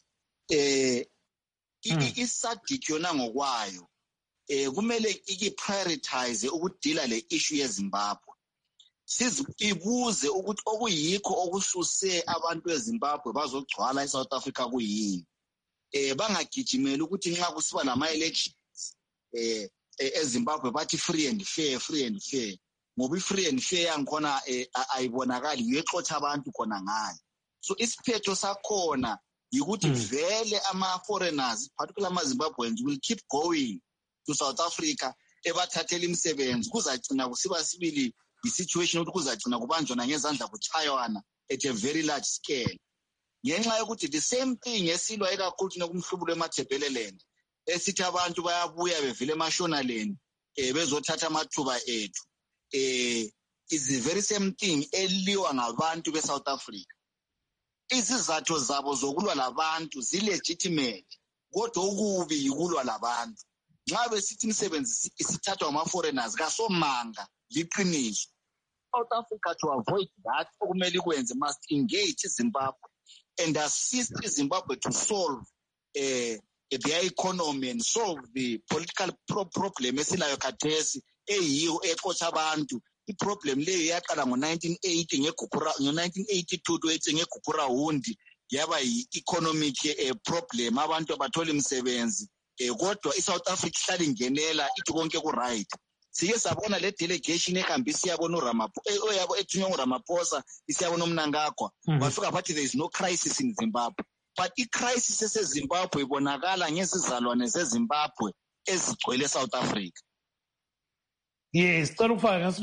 iSADC yona ngokwayo kumele iki-prioritize ukudila le issue yeZimbabwe. Sizibuze ukuthi okuyikho okususe abantu eZimbabwe bazogcwala eSouth Africa kuyini. Bangagijimela ukuthi nxa kusiba nama-elections eZimbabwe bathi free and fair. Ngoba i-free and fair yangikhona ayibonakali yexotha abantu khona ngayo. So isiphetho sakhona yikuthi vele ama-foreigners, particularly ama-Zimbabweans, will keep going to South Africa ebathathela imisebenzi kuzagcina kusiba sibili i-situation ukuthi kuzagcina kubanjwana ngezandla kuchaywana at a very large scale. ngenxa yokuthi the same thing esilwa ekakhulu nokumhlubulo emathebheleland esithi abantu bayabuya bevile eMashonaland bezothatha amathuba ethu is the very same thing eliwa ngabantu beSouth Africa. Izizathu zabo zokulwa labantu zilegitimate kodwa okubi yikulwa labantu. Nxa besithi imisebenzi isithathwa ama-foreigners kasomanga liqiniso. South Africa, to avoid that, okumele ikwenze must engage Zimbabwe and assist Zimbabwe to solve their economy and solve the political problem esilayo khathesi eyiyo exotsha abantu. I-problem leyo yaqala ngo-1980 ngo-1982 to 80 ngeGukura Hundi yaba yi-economic problem, abantu abathola imisebenzi kodwa iSouth Africa ihlala ingenela ithi konke ku-right. Sike sabona le delegation ehambe isiyabona oyabo ethunywa nguRamaphosa isiyabona uMnangagwa bafika bathi there is no crisis in Zimbabwe, but i-crisis eseZimbabwe ibonakala ngezizalwane zeZimbabwe ezigcwele eSouth Africa. Yes, what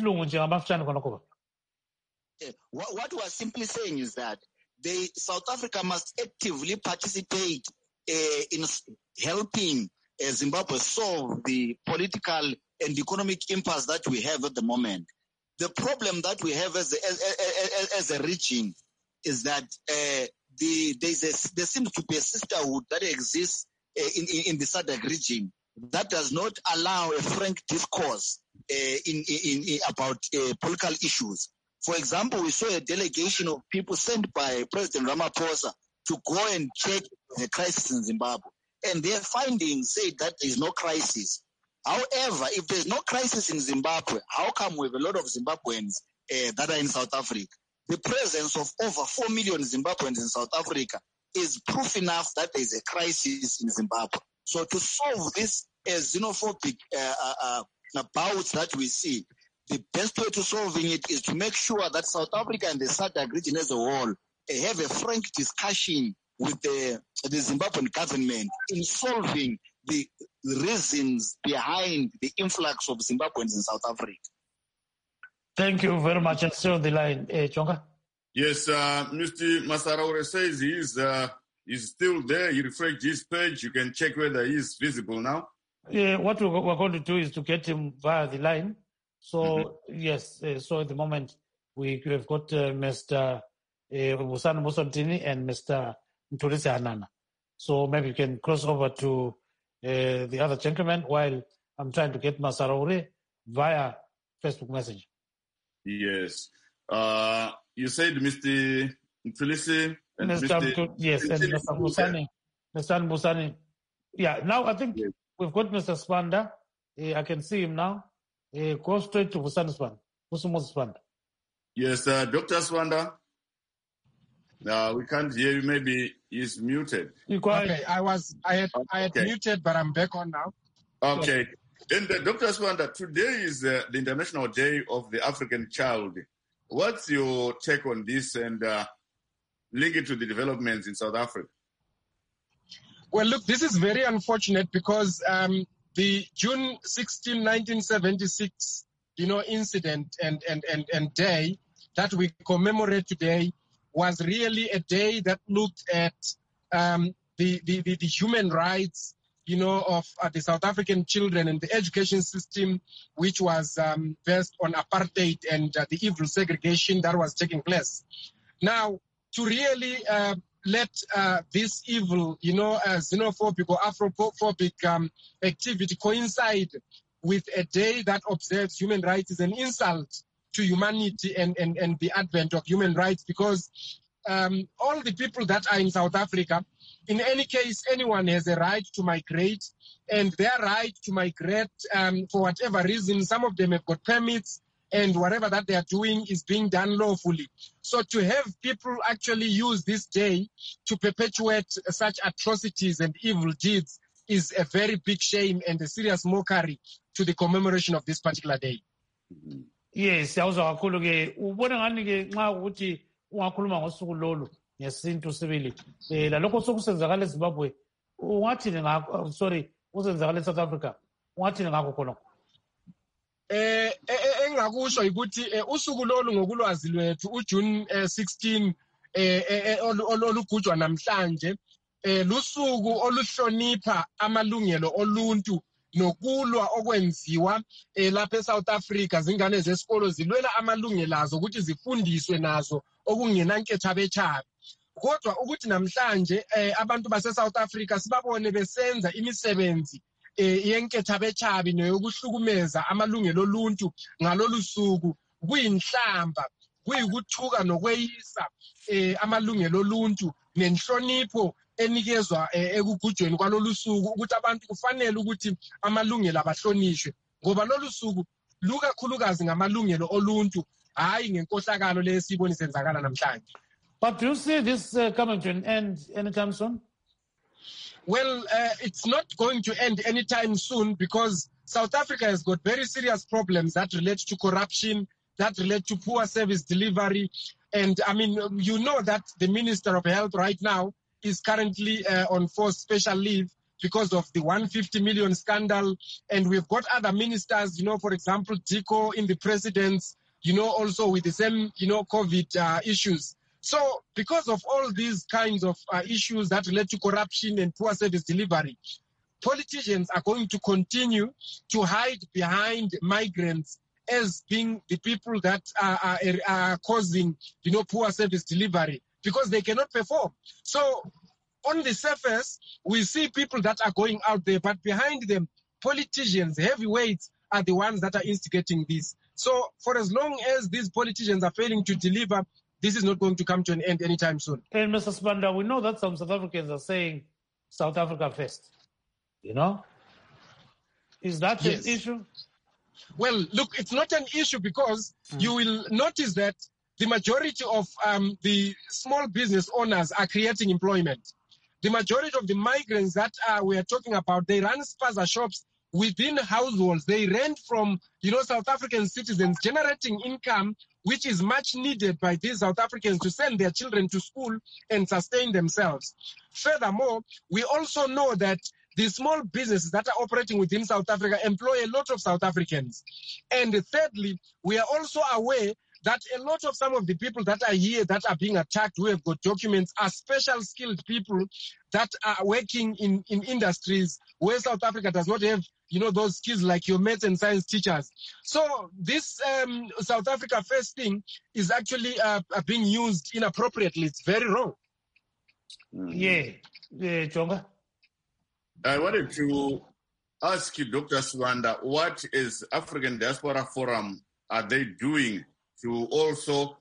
was simply saying is that South Africa must actively participate in helping Zimbabwe solve the political and economic impasse that we have at the moment. The problem that we have as a region is that there seems to be a sisterhood that exists in the SADC region that does not allow a frank discourse about political issues. For example, we saw a delegation of people sent by President Ramaphosa to go and check the crisis in Zimbabwe. And their findings say that there is no crisis. However, if there is no crisis in Zimbabwe, how come we have a lot of Zimbabweans that are in South Africa? The presence of over 4 million Zimbabweans in South Africa is proof enough that there is a crisis in Zimbabwe. So to solve this xenophobic bouts that we see, the best way to solving it is to make sure that South Africa and the SADC region as a whole have a frank discussion with the Zimbabwean government in solving the reasons behind the influx of Zimbabweans in South Africa. Thank you very much. And still on the line, Chonga. Yes, Mr. Masaraure says he's still there. He refreshed his page. You can check whether he's visible now. What we're going to do is to get him via the line. So, yes, so at the moment we have got Mr. Busani Musontini and Mr. Mtulisi Hanana. So maybe you can cross over to the other gentleman while I'm trying to get Masaraure via Facebook Messenger. Yes. You said Mr. Mtulisi and Mr. Yes, and Mr. Busani. Mr. Busani. Yeah, now I think we've got Mr. Spanda. I can see him now. Go straight to Busani Spanda. Yes, Dr. Spanda. We can't hear you. Maybe he's muted. Okay, I had muted, but I'm back on now. Okay. And Dr. Spanda, today is the International Day of the African Child. What's your take on this and link it to the developments in South Africa? Well, look, this is very unfortunate because the June 16, 1976, incident and day that we commemorate today was really a day that looked at the human rights, of the South African children and the education system, which was based on apartheid and the evil segregation that was taking place. Now, to really let this evil, xenophobic or Afrophobic activity coincide with a day that observes human rights is an insult to humanity and the advent of human rights, because all the people that are in South Africa, in any case, anyone has a right to migrate, and their right to migrate for whatever reason, some of them have got permits, and whatever that they are doing is being done lawfully. So to have people actually use this day to perpetuate such atrocities and evil deeds is a very big shame and a serious mockery to the commemoration of this particular day. Yes, yawuzwa kakhulu ke ubona ngani ke nxa ukuthi ungakhuluma ngosuku lolu ngesintu sibili lalokho sokusenzakala eZimbabwe ungathini ngakho usenzakala eSouth Africa ungathini ngakho khona engakusho ukuthi usuku lolu ngokulwazi lwethu uJune 16 olugujwa namhlanje lusuku oluhlonipha amalungelo oluntu nokulwa okwenziwa lapha eSouth Africa. Zingane zesikolo zilwela amalungelo azo ukuthi zifundiswe nazo okungenanketha bechabe. Kodwa ukuthi namhlanje abantu base-South Africa sibabone besenza imisebenzi yenketha bechabi neyokuhlukumeza amalungelo oluntu ngalolu suku kuyinhlamba, kuyikuthuka nokweyisa amalungelo oluntu nenhlonipho enikezwa ekugujweni kwalolu suku ukuthi abantu kufanele ukuthi amalungelo abahlonishwe ngoba lolu suku lukakhulukazi ngamalungelo oluntu hayi ngenkohlakalo lesiboni senzakala namhlanje. But do you see this coming to an end anytime soon? Well, it's not going to end anytime soon because South Africa has got very serious problems that relate to corruption, that relate to poor service delivery. And I mean, you know that the Minister of Health right now is currently on forced special leave because of the 150 million scandal. And we've got other ministers, for example, Diko in the presidents, also with the same, COVID issues. So because of all these kinds of issues that relate to corruption and poor service delivery, politicians are going to continue to hide behind migrants as being the people that are causing, poor service delivery because they cannot perform. So on the surface, we see people that are going out there, but behind them, politicians, heavyweights, are the ones that are instigating this. So for as long as these politicians are failing to deliver, this is not going to come to an end anytime soon. And Mr. Sibanda, we know that some South Africans are saying South Africa first. Is that an issue? Well, look, it's not an issue because you will notice that the majority of the small business owners are creating employment. The majority of the migrants that we are talking about, they run spaza shops within households. They rent from, South African citizens, generating income which is much needed by these South Africans to send their children to school and sustain themselves. Furthermore, we also know that the small businesses that are operating within South Africa employ a lot of South Africans. And thirdly, we are also aware that a lot of some of the people that are here that are being attacked who have got documents are special skilled people that are working in industries where South Africa does not have, those skills like your maths and science teachers. So this South Africa first thing is actually being used inappropriately. It's very wrong. Yeah, Jonga. I wanted to ask you, Dr. Sibanda, what is African Diaspora Forum are they doing to also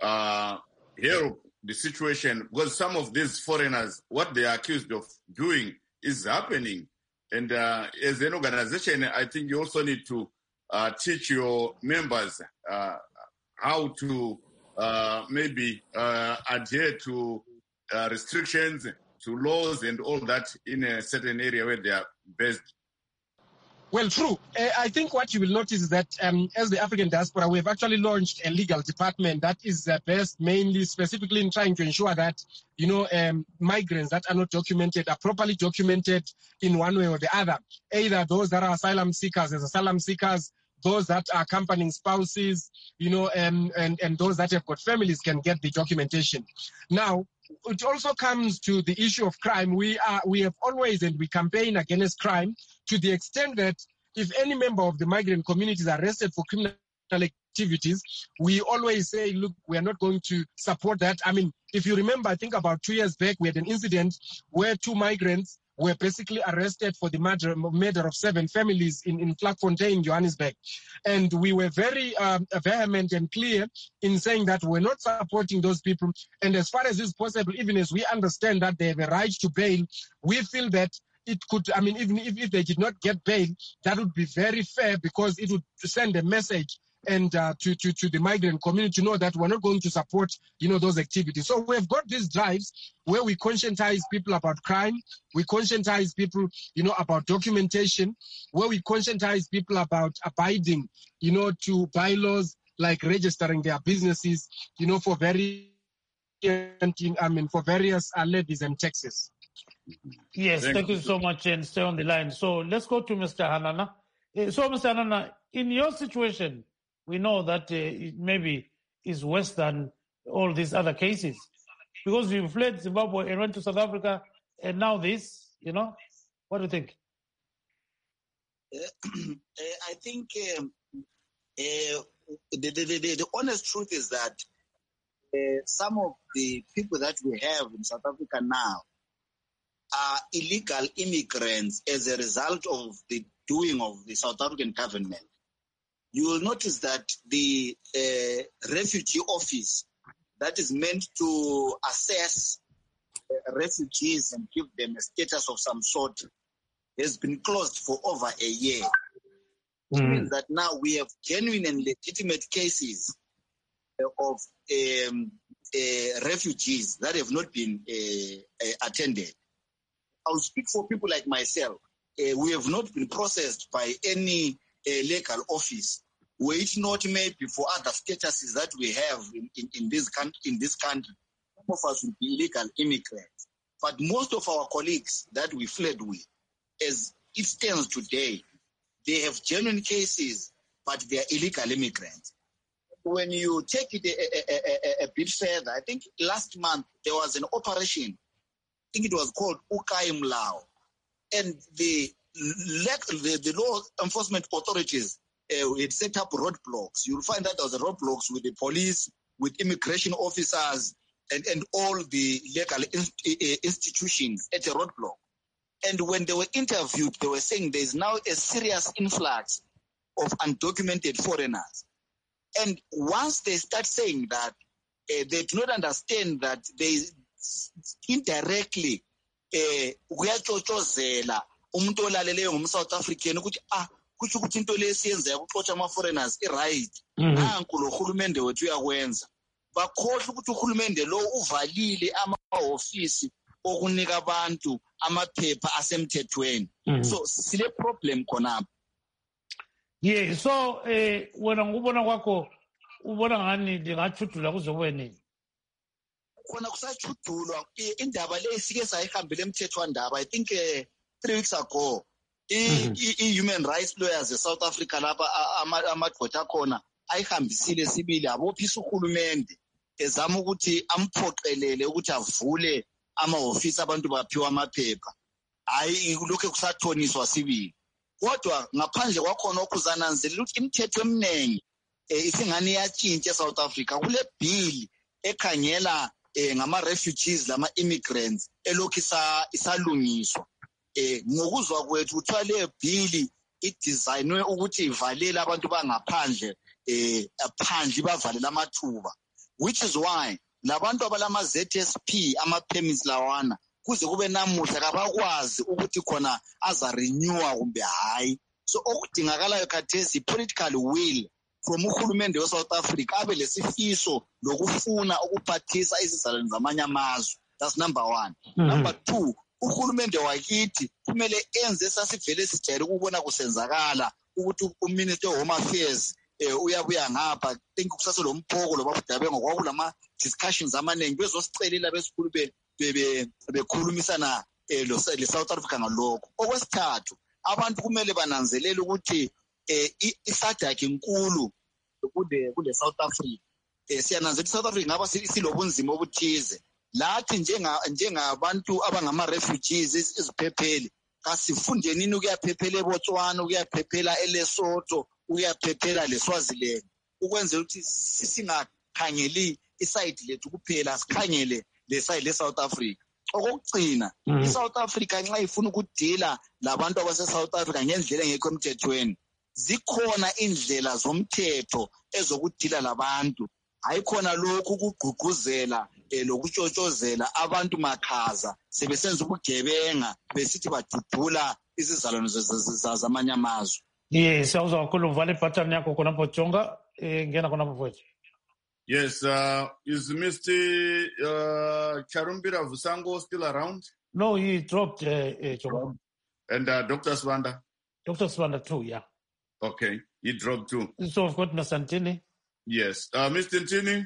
help the situation? Because some of these foreigners, what they are accused of doing is happening. And as an organization, I think you also need to teach your members how to maybe adhere to restrictions, to laws and all that in a certain area where they are based. Well, true. I think what you will notice is that as the African diaspora, we have actually launched a legal department that is based mainly specifically in trying to ensure that, migrants that are not documented are properly documented in one way or the other. Either those that are asylum seekers as asylum seekers, those that are accompanying spouses, and those that have got families can get the documentation. Now, it also comes to the issue of crime. We have always, and we campaign against crime to the extent that if any member of the migrant community is arrested for criminal activities, we always say, look, we are not going to support that. I mean, if you remember, I think about 2 years back, we had an incident where 2 migrants were basically arrested for the murder of 7 families in Vlakfontein, Johannesburg. And we were very vehement and clear in saying that we're not supporting those people. And as far as is possible, even as we understand that they have a right to bail, we feel that it could, even if they did not get bail, that would be very fair because it would send a message and to the migrant community to know that we're not going to support, those activities. So we've got these drives where we conscientize people about crime, we conscientize people, about documentation, where we conscientize people about abiding, to bylaws like registering their businesses, for various levies and taxes. Yes, thank you so much, and stay on the line. So let's go to Mr. Hanana. So, Mr. Hanana, in your situation, we know that it maybe is worse than all these other cases. because you fled Zimbabwe and went to South Africa, and now this, What do you think? I think the honest truth is that some of the people that we have in South Africa now are illegal immigrants as a result of the doing of the South African government. You will notice that the refugee office that is meant to assess refugees and give them a status of some sort has been closed for over a year. Which means that now we have genuine and legitimate cases of refugees that have not been attended. I'll speak for people like myself. We have not been processed by any legal office, were it not maybe for other statuses that we have in this country. Some of us will be illegal immigrants. But most of our colleagues that we fled with, as it stands today, they have genuine cases, but they are illegal immigrants. When you take it a bit further, I think last month there was an operation, I think it was called Ukai Mlao, and the law enforcement authorities had set up roadblocks. You'll find that there was roadblocks with the police, with immigration officers, and all the legal institutions at a roadblock. And when they were interviewed, they were saying there's now a serious influx of undocumented foreigners. And once they start saying that, they do not understand that they indirectly kuyachochozela umuntu olaleleyo ngumSouth African ukuthi kusho ukuthi into lesiyenza ukuxotsha ama-foreigners i-right. Nanku lo hulumende wethu uyakwenza. Bakhohlwa ukuthi uhulumende lo uvalile amahhovisi okunika abantu amaphepha asemthethweni. So sile problem khonapha. Yeah, so wena ngubona kwakho ubona ngani lingathudula kuzobe nini? Khona kusachudulwa indaba le sike sayihambela emthethwandaba. I think 3 weeks ago i-human rights lawyers eSouth Africa lapha amadvota khona ayihambisile sibili abophisa uhulumende ezama ukuthi amphoqelele ukuthi avule amahhovisi abantu baphiwa amaphepha. Hayi lokho kusathoniswa sibili. Kodwa ngaphandle kwakhona okuzananzelela ukuthi imithetho eminingi isingani yatshintsha eSouth Africa. Kule bill ekhangela ngama-refugees lama-immigrants elokhu isalungiswa. Ngokuzwa kwethu kuthiwa leyo bill idesignwe ukuthi ivalele abantu bangaphandle phandle bavalele amathuba, which is why labantu abalama-ZSP ama-permits lawana kuze kube namuhla kabakwazi ukuthi khona azarenewa kumbe hayi. So okudingakalayo khathesi political will from uhulumende we-South Africa abe lesifiso lokufuna ukuphathisa izizalwane zamanye amazwe. That's number one. Number two, uhulumende wakithi kumele enze sasivele sijayele ukubona kusenzakala ukuthi uMinister of Home Affairs uyabuya ngapha think kusaselo mphoko lobabudaba ngokwakulama discussions amaningi bezosicelela besikhulu bekhulumisana le-South Africa ngalokho. Okwesithathu, abantu kumele bananzelele ukuthi isadaki inkulu kule South Africa. Siyananzelela South Africa ngaba silobunzima obuthize. Lathi njengabantu abangama-refugees iziphepheli kasifunde nini ukuyaphephela eBotswana, ukuyaphephela eLesotho, ukuyaphephela leSwaziland, ukwenzela ukuthi singakhangeli isayidi lethu kuphela, sikhangele lesayidi leSouth Africa. Okugcina, iSouth Africa nxa ifuna ukudila labantu abase-South Africa ngendlela engekho emthethweni, zikhona indlela zomthetho ezokudila labantu. Hayikhona lokhu ukugqugquzela lokutshotshozela abantu makhaza sebesenza ubugebenga besithi badudula izizalwane zamanye amazwe. Yes, siyawuzwa kakhulu uvale ibhathani yakho khonapho Jonga, ngena khonapho mfowethu. Yes, is Mr. Charumbira Vusango still around? No, he dropped Jonga. And Dr. Swanda? Dr. Swanda too, yeah. Okay, he dropped too. So I've got Mr. Ntini. Yes, Mr. Ntini,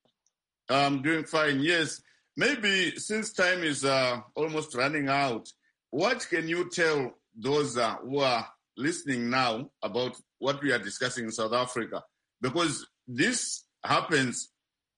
I'm doing fine. Yes, maybe since time is almost running out, what can you tell those who are listening now about what we are discussing in South Africa? Because this happens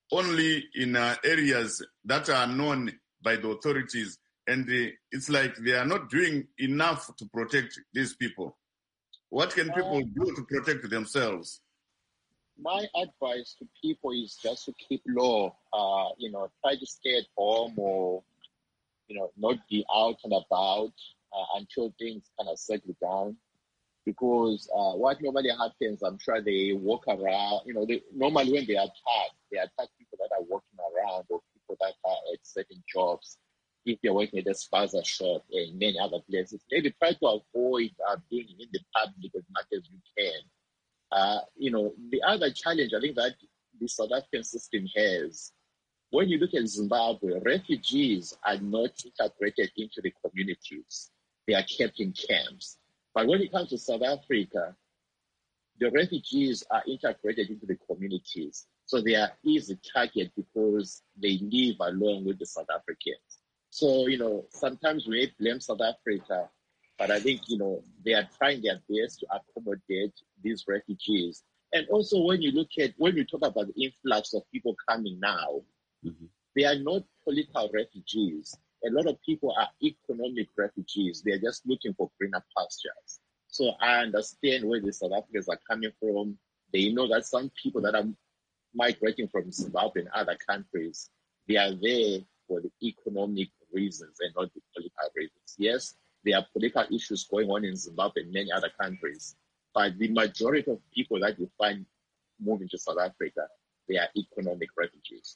only in areas that are known by the authorities. And it's like they are not doing enough to protect these people. What can people do to protect themselves? My advice to people is just to keep low, try to stay at home or, not be out and about until things kind of settle down. Because what normally happens, I'm sure they walk around, normally when they attack people that are walking around or people that are at certain jobs. If you're working at a spaza shop and many other places, maybe try to avoid being in the public as much as you can. The other challenge I think that the South African system has, when you look at Zimbabwe, refugees are not integrated into the communities. They are kept in camps. But when it comes to South Africa, the refugees are integrated into the communities. So they are easy target because they live along with the South Africans. So, sometimes we may blame South Africa, but I think, they are trying their best to accommodate these refugees. And also when we talk about the influx of people coming now, they are not political refugees. A lot of people are economic refugees. They're just looking for greener pastures. So I understand where the South Africans are coming from. They know that some people that are migrating from Zimbabwe and other countries, they are there for the economic reasons and not the political reasons. Yes, there are political issues going on in Zimbabwe and many other countries, but the majority of people that you find moving to South Africa, they are economic refugees.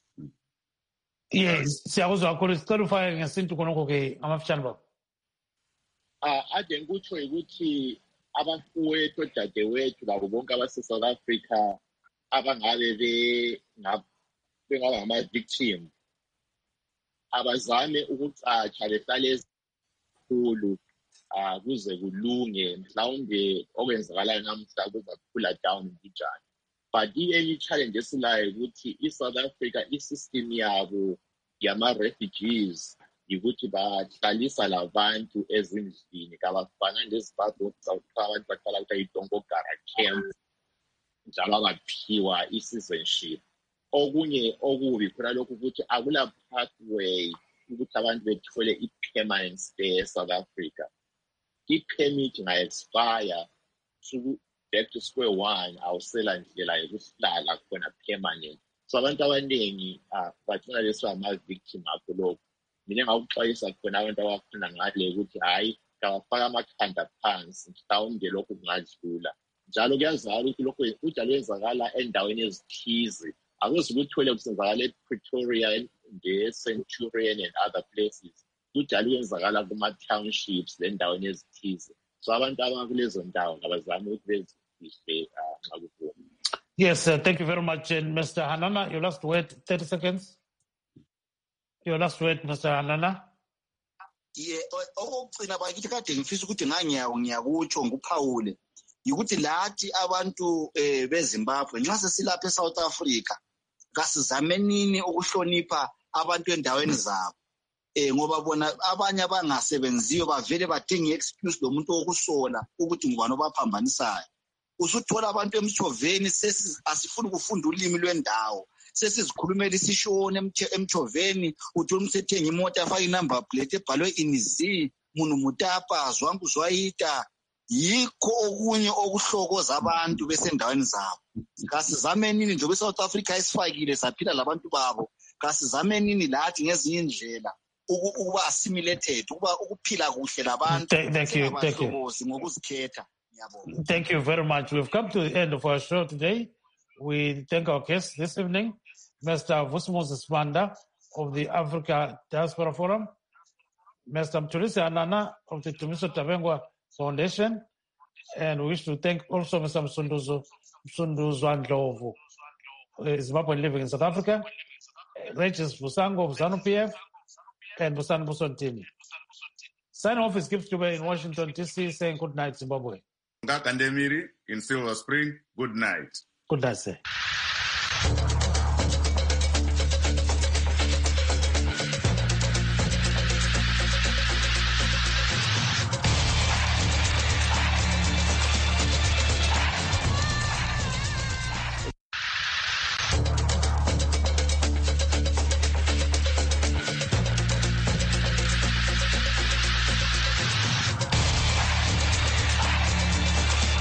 Yes, siyakuzwa kakhulu. Sicela ufake ngesintu khonokho-ke amafishane babo. Ade ngikutsho ukuthi abafowethu odadewethu labo bonke abase-South Africa abangabe bengaba ngama-victim abazame ukucatsha behlale ezikhulu kuze kulunge mhlawumbe okwenzakalayo namhla kuzakhula down njani. But enye challenge esilayo ukuthi i-South Africa i-system yabo yama-refugees yikuthi bahlalisa labantu ezindlini kabafana nezimbabwe abantu bahlala kuthiwa yi-Dongogara camp njalo abaphiwa i-citizenship. Okunye okubi khona lokhu ukuthi akula pathway ukuthi abantu bethole i-permanent stay eSouth Africa. I-permit nga-expire back to square one, awusela ndlela yokuhlala khona permanent. So abantu abaningi bathina leso ama-victim akho lokhu. Mina ngakuxwayisa khona abantu abakhona ngale ukuthi hhayi kabafaka amakhanda phansi mhlawumbe lokhu kungadlula. Njalo kuyazakala ukuthi lokhu kujalo kwenzakala endaweni ezithize. Akuze ukuthole kusenzakala ePretoria nge-Centurion and other places. Kujalo kwenzakala kuma-townships lendaweni ezithize. So abantu abakulezo ndawo ngabazame ukuthi Yes, thank you very much. And Mr. Hanana, your last word, 30 seconds. Your last word, Mr. Hanana. Yeah, okugcina bakithi kade ngifisa ukuthi ngiyakutsho nguphawule ukuthi lathi abantu beZimbabwe nxa sesilapha eSouth Africa kasizamenini ukuhlonipha abantu endaweni zabo ngoba bona abanye abangasebenziyo bavele badinga excuse lomuntu wokusola ukuthi ngubani obaphambanisayo. Usuthola abantu emchoveni asifuni ukufunda ulimi lwendawo sesizikhulumela isishona emchoveni uthola umsethenga imoto afaka inumber plate ebhalwe inizi munhu mutapa zwangu zwayita. Yikho okunye okuhlokoza abantu besendaweni zabo. Kasizamenini njengoba eSouth Africa esifakile saphila labantu babo kasizamenini lathi ngezinye indlela ukuba assimilated ukuphila kuhle labantu. Thank you very much. We've come to the end of our show today. We thank our guests this evening, Mr. Vusimuzi Sibanda of the Africa Diaspora Forum, Mr. Mthulisi Hanana of the Tumiso Tabengwa Foundation, and we wish to thank also Mr. Msunduzwa Ndlovu, Zimbabwean living in South Africa, Regis Busango of ZANU-PF, and Busan Busontini. Sign off is Gift Jube in Washington, D.C., saying good night, Zimbabwe. Ngakandemiri in Silver Spring, good night. Good night, sir.